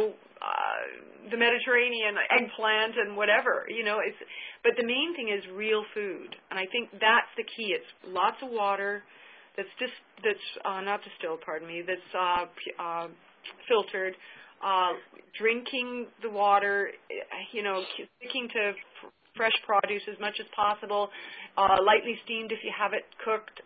the Mediterranean eggplant and whatever. But the main thing is real food, and I think that's the key. It's lots of water. That's not distilled, pardon me, that's filtered, drinking the water, sticking to fresh produce as much as possible, lightly steamed if you have it cooked,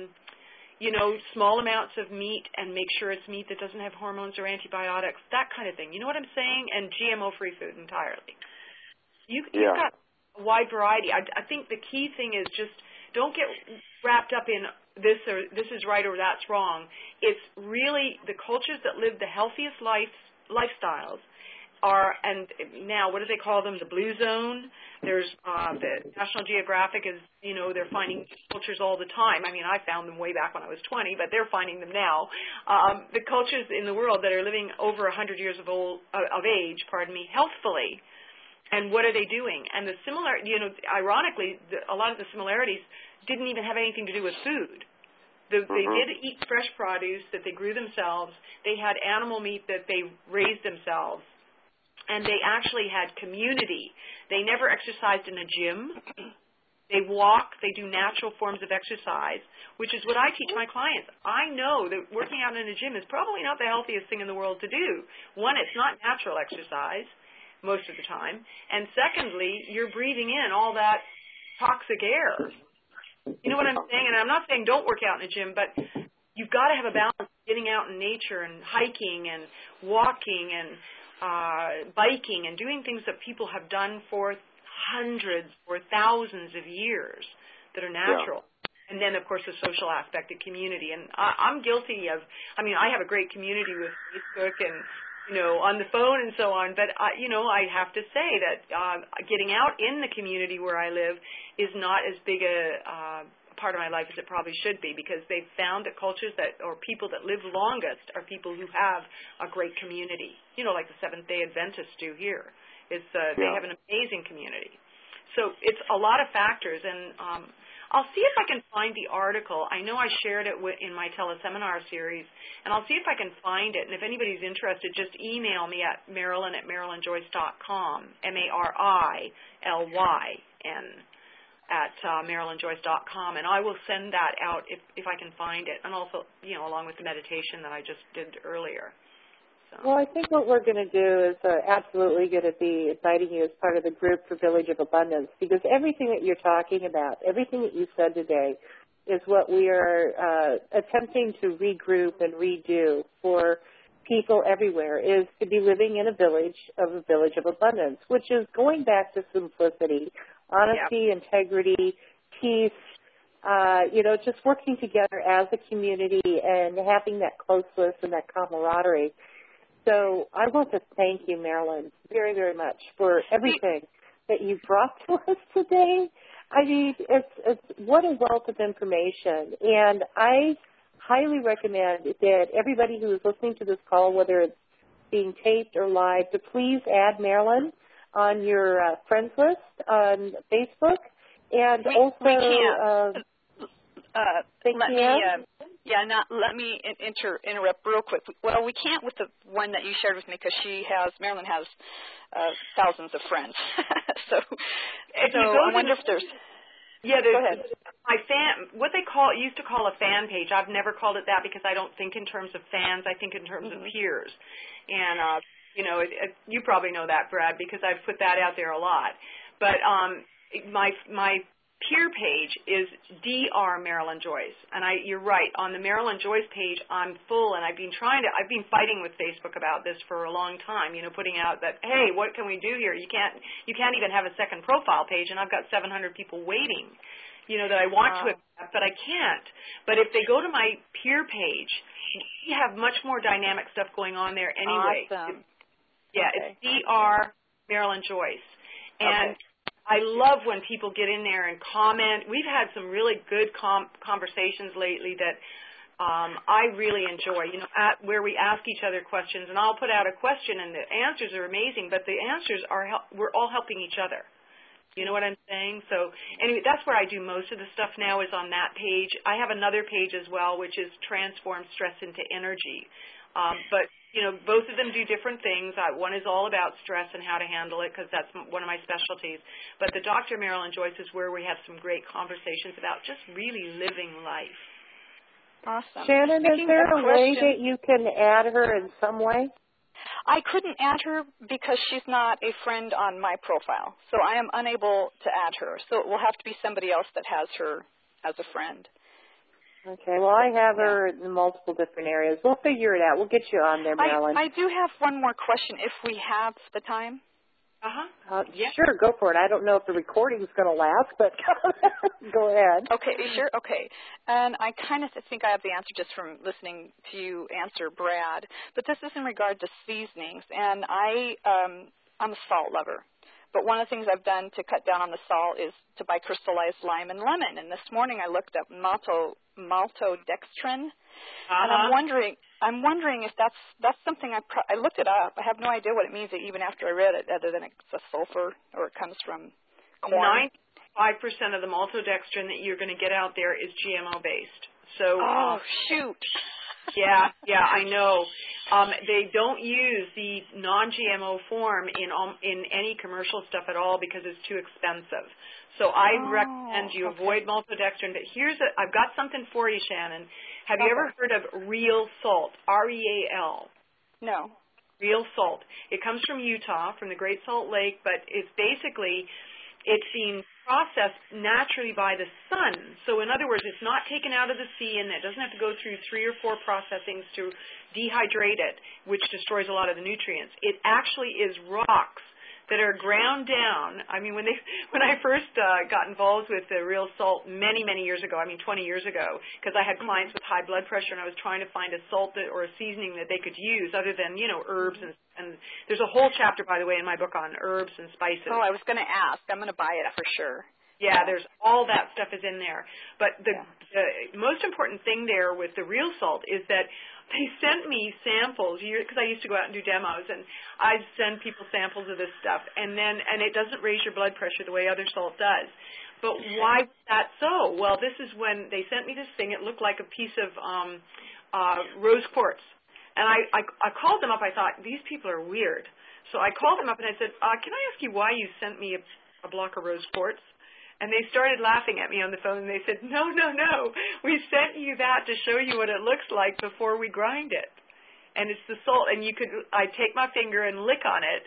small amounts of meat and make sure it's meat that doesn't have hormones or antibiotics, that kind of thing. You know what I'm saying? And GMO-free food entirely. You've got a wide variety. I think the key thing is just don't get wrapped up in this is right or that's wrong. It's really the cultures that live the healthiest lifestyles are, and now what do they call them? The blue zone. There's the National Geographic is, they're finding cultures all the time. I mean, I found them way back when I was 20, but they're finding them now. The cultures in the world that are living over 100 years of age, healthfully. And what are they doing? And the ironically, a lot of the similarities didn't even have anything to do with food. They did eat fresh produce that they grew themselves. They had animal meat that they raised themselves. And they actually had community. They never exercised in a gym. They walk. They do natural forms of exercise, which is what I teach my clients. I know that working out in a gym is probably not the healthiest thing in the world to do. One, it's not natural exercise most of the time. And secondly, you're breathing in all that toxic air. You know what I'm saying? And I'm not saying don't work out in a gym, but you've got to have a balance of getting out in nature and hiking and walking and biking and doing things that people have done for hundreds or thousands of years that are natural. Yeah. And then, of course, the social aspect of community. And I'm guilty of, I have a great community with Facebook and, on the phone and so on. But, I have to say that getting out in the community where I live is not as big a part of my life as it probably should be, because they've found that cultures or people that live longest are people who have a great community, like the Seventh-day Adventists do here. They have an amazing community. So it's a lot of factors, and I'll see if I can find the article. I know I shared it in my teleseminar series, and I'll see if I can find it. And if anybody's interested, just email me at marilyn@marilynjoyce.com, MARILYN at marilynjoyce.com, and I will send that out if I can find it, and also, along with the meditation that I just did earlier. So. Well, I think what we're going to do is absolutely going to be inviting you as part of the group for Village of Abundance, because everything that you're talking about, everything that you said today, is what we are attempting to regroup and redo for people everywhere, is to be living in a village of abundance, which is going back to simplicity, honesty, integrity, peace, just working together as a community and having that closeness and that camaraderie. So I want to thank you, Marilyn, very, very much for everything that you brought to us today. It's what a wealth of information. And I highly recommend that everybody who is listening to this call, whether it's being taped or live, to please add Marilyn on your friends list on Facebook. And we can't. Let me interrupt real quick. Well, we can't with the one that you shared with me because Marilyn has thousands of friends. so I wonder if there's. Yeah, go ahead. My what they used to call a fan page. I've never called it that because I don't think in terms of fans. I think in terms of peers. And you probably know that, Brad, because I've put that out there a lot. But my peer page is Dr. Marilyn Joyce, and you're right. On the Marilyn Joyce page, I'm full, and I've been fighting with Facebook about this for a long time. Putting out that, hey, what can we do here? You can't even have a second profile page, and I've got 700 people waiting, that I want to accept, but I can't. But if they go to my peer page, we have much more dynamic stuff going on there anyway. Awesome. It's Dr. Marilyn Joyce, and I love when people get in there and comment. We've had some really good conversations lately that I really enjoy, where we ask each other questions. And I'll put out a question, and the answers are amazing, but the answers we're all helping each other. You know what I'm saying? So anyway, that's where I do most of the stuff now is on that page. I have another page as well, which is Transform Stress into Energy. But both of them do different things. One is all about stress and how to handle it because that's one of my specialties. But the Dr. Marilyn Joyce is where we have some great conversations about just really living life. Awesome. Shannon, is there a way that you can add her in some way? I couldn't add her because she's not a friend on my profile, so I am unable to add her. So it will have to be somebody else that has her as a friend. Okay, well, I have her in multiple different areas. We'll figure it out. We'll get you on there, Marilyn. I do have one more question if we have the time. Sure, go for it. I don't know if the recording's going to last, but go ahead. Okay, sure? Okay. And I kind of think I have the answer just from listening to you answer Brad, but this is in regard to seasonings, and I'm a salt lover. But one of the things I've done to cut down on the salt is to buy crystallized lime and lemon. And this morning I looked up maltodextrin, and I'm wondering if that's something I looked it up. I have no idea what it means even after I read it, other than it's a sulfur or it comes from corn. 95% of the maltodextrin that you're going to get out there is GMO based. So shoot. Yeah, I know. They don't use the non-GMO form in any commercial stuff at all because it's too expensive. So I recommend you avoid maltodextrin. But I've got something for you, Shannon. Have you ever heard of Real Salt? REAL. No. Real Salt. It comes from Utah, from the Great Salt Lake, but it's being processed naturally by the sun. So in other words, it's not taken out of the sea, and it doesn't have to go through 3 or 4 processings to dehydrate it, which destroys a lot of the nutrients. It actually is rocks that are ground down. I mean, when I first got involved with the Real Salt many, many years ago, 20 years ago, because I had clients with high blood pressure, and I was trying to find a salt or a seasoning that they could use other than, herbs. And there's a whole chapter, by the way, in my book on herbs and spices. Oh, I was going to ask. I'm going to buy it for sure. Yeah, there's all that stuff is in there. But the most important thing there with the Real Salt is that they sent me samples because I used to go out and do demos, and I'd send people samples of this stuff, and it doesn't raise your blood pressure the way other salt does. But why was that so? Well, this is when they sent me this thing. It looked like a piece of rose quartz. And I called them up. I thought, these people are weird. So I called them up and I said, can I ask you why you sent me a block of rose quartz? And they started laughing at me on the phone, and they said, no. We sent you that to show you what it looks like before we grind it. And it's the salt. And I'd take my finger and lick on it,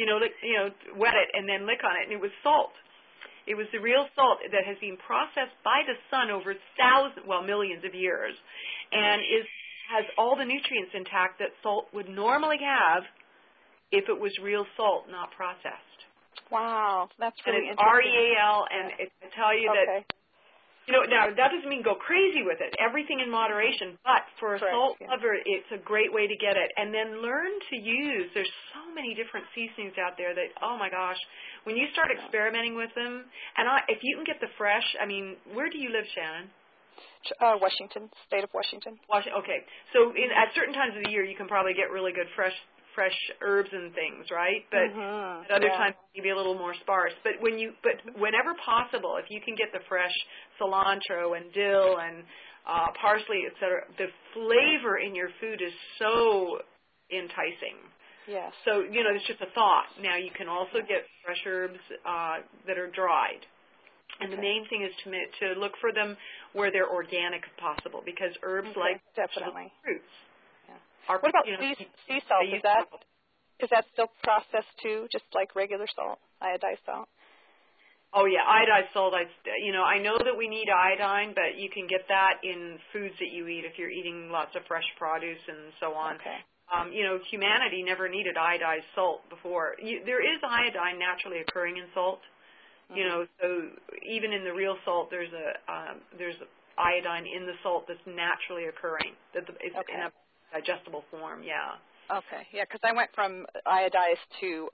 wet it and then lick on it, and it was salt. It was the Real Salt that has been processed by the sun over millions of years, and has all the nutrients intact that salt would normally have if it was real salt, not processed. Wow, that's really interesting. And it's REAL, and I tell you that, now that doesn't mean go crazy with it. Everything in moderation, but for a salt lover, it's a great way to get it. And then learn to use, there's so many different seasonings out there that, oh my gosh, when you start experimenting with them, and if you can get the fresh, where do you live, Shannon? Washington, state of Washington. Okay, so at certain times of the year, you can probably get really good fresh fresh herbs and things, right? But at other times maybe a little more sparse. But whenever possible, if you can get the fresh cilantro and dill and parsley, etc., the flavor in your food is so enticing. Yes. So, it's just a thought. Now, you can also get fresh herbs that are dried. And the main thing is to look for them where they're organic if possible, because herbs like definitely fruits. Yeah. What about sea salt? Is that still processed too, just like regular salt, iodized salt? Oh, yeah, iodized salt. I know that we need iodine, but you can get that in foods that you eat if you're eating lots of fresh produce and so on. Okay. Humanity never needed iodized salt before. There is iodine naturally occurring in salt. So even in the real salt, there's iodine in the salt that's naturally occurring. It's in a digestible form. Yeah. Okay. Yeah, because I went from iodized to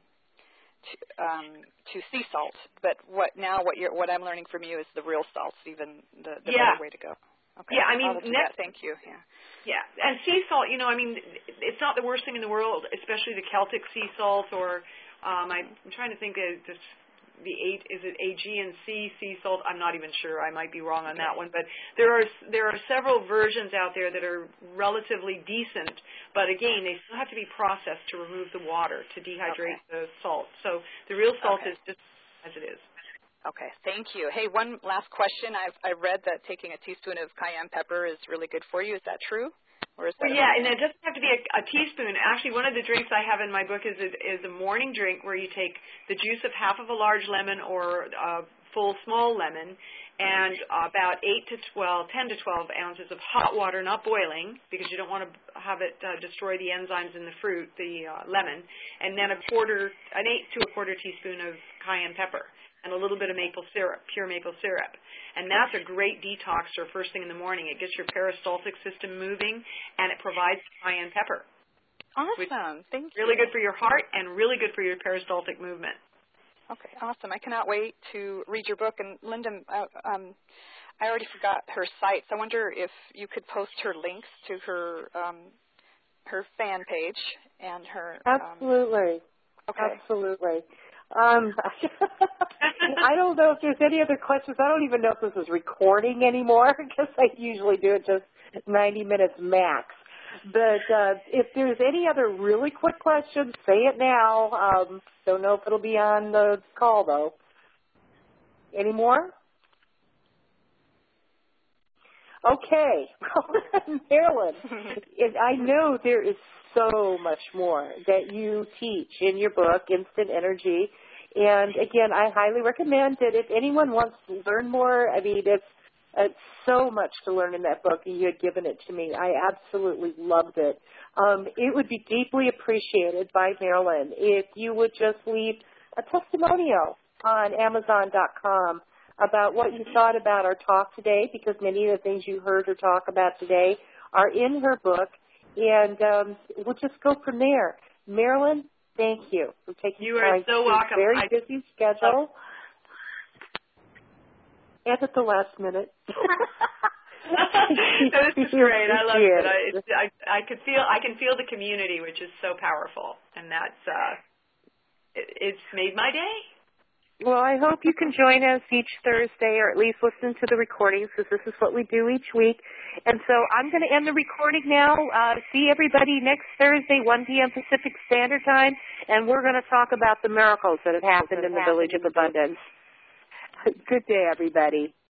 sea salt, but what I'm learning from you is the real salt's even the better way to go. Okay. Yeah, thank you. Yeah. Yeah, and sea salt, it's not the worst thing in the world, especially the Celtic sea salt, or I'm trying to think of this. Is it Aegean sea salt? I'm not even sure. I might be wrong on that one. But there are several versions out there that are relatively decent. But again, they still have to be processed to remove the water to dehydrate the salt. So the real salt is just as it is. Okay, thank you. Hey, one last question. I've read that taking a teaspoon of cayenne pepper is really good for you. Is that true? Or is that and it doesn't have to be a teaspoon. Actually, one of the drinks I have in my book is a morning drink where you take the juice of half of a large lemon or a full small lemon and about 10 to 12 ounces of hot water, not boiling, because you don't want to have it destroy the enzymes in the fruit, the lemon, and then an 1/8 to a 1/4 teaspoon of cayenne pepper and a little bit of maple syrup, pure maple syrup. And that's a great detoxer first thing in the morning. It gets your peristaltic system moving, and it provides cayenne pepper. Awesome. Thank you. Really good for your heart and really good for your peristaltic movement. Okay, awesome. I cannot wait to read your book. And Linda, I already forgot her sites. I wonder if you could post her links to her fan page and her... Absolutely. Okay. Absolutely. I don't know if there's any other questions. I don't even know if this is recording anymore because I usually do it just 90 minutes max. But if there's any other really quick questions, say it now. Don't know if it'll be on the call, though. Any more? Okay. Marilyn, I know there is so much more that you teach in your book, Instant Energy. And, again, I highly recommend that if anyone wants to learn more, I mean, it's so much to learn in that book, and you had given it to me. I absolutely loved it. It would be deeply appreciated by Marilyn if you would just leave a testimonial on Amazon.com about what you thought about our talk today, because many of the things you heard her talk about today are in her book, and we'll just go from there. Marilyn, thank you for taking you time. You are so welcome. Very busy schedule. And at the last minute. No, this is great. I love it. I can feel the community, which is so powerful, and that's it's made my day. Well, I hope you can join us each Thursday, or at least listen to the recordings, because this is what we do each week. And so I'm going to end the recording now. See everybody next Thursday, 1 p.m. Pacific Standard Time, and we're going to talk about the miracles that have happened in the Village of Abundance. Good day, everybody.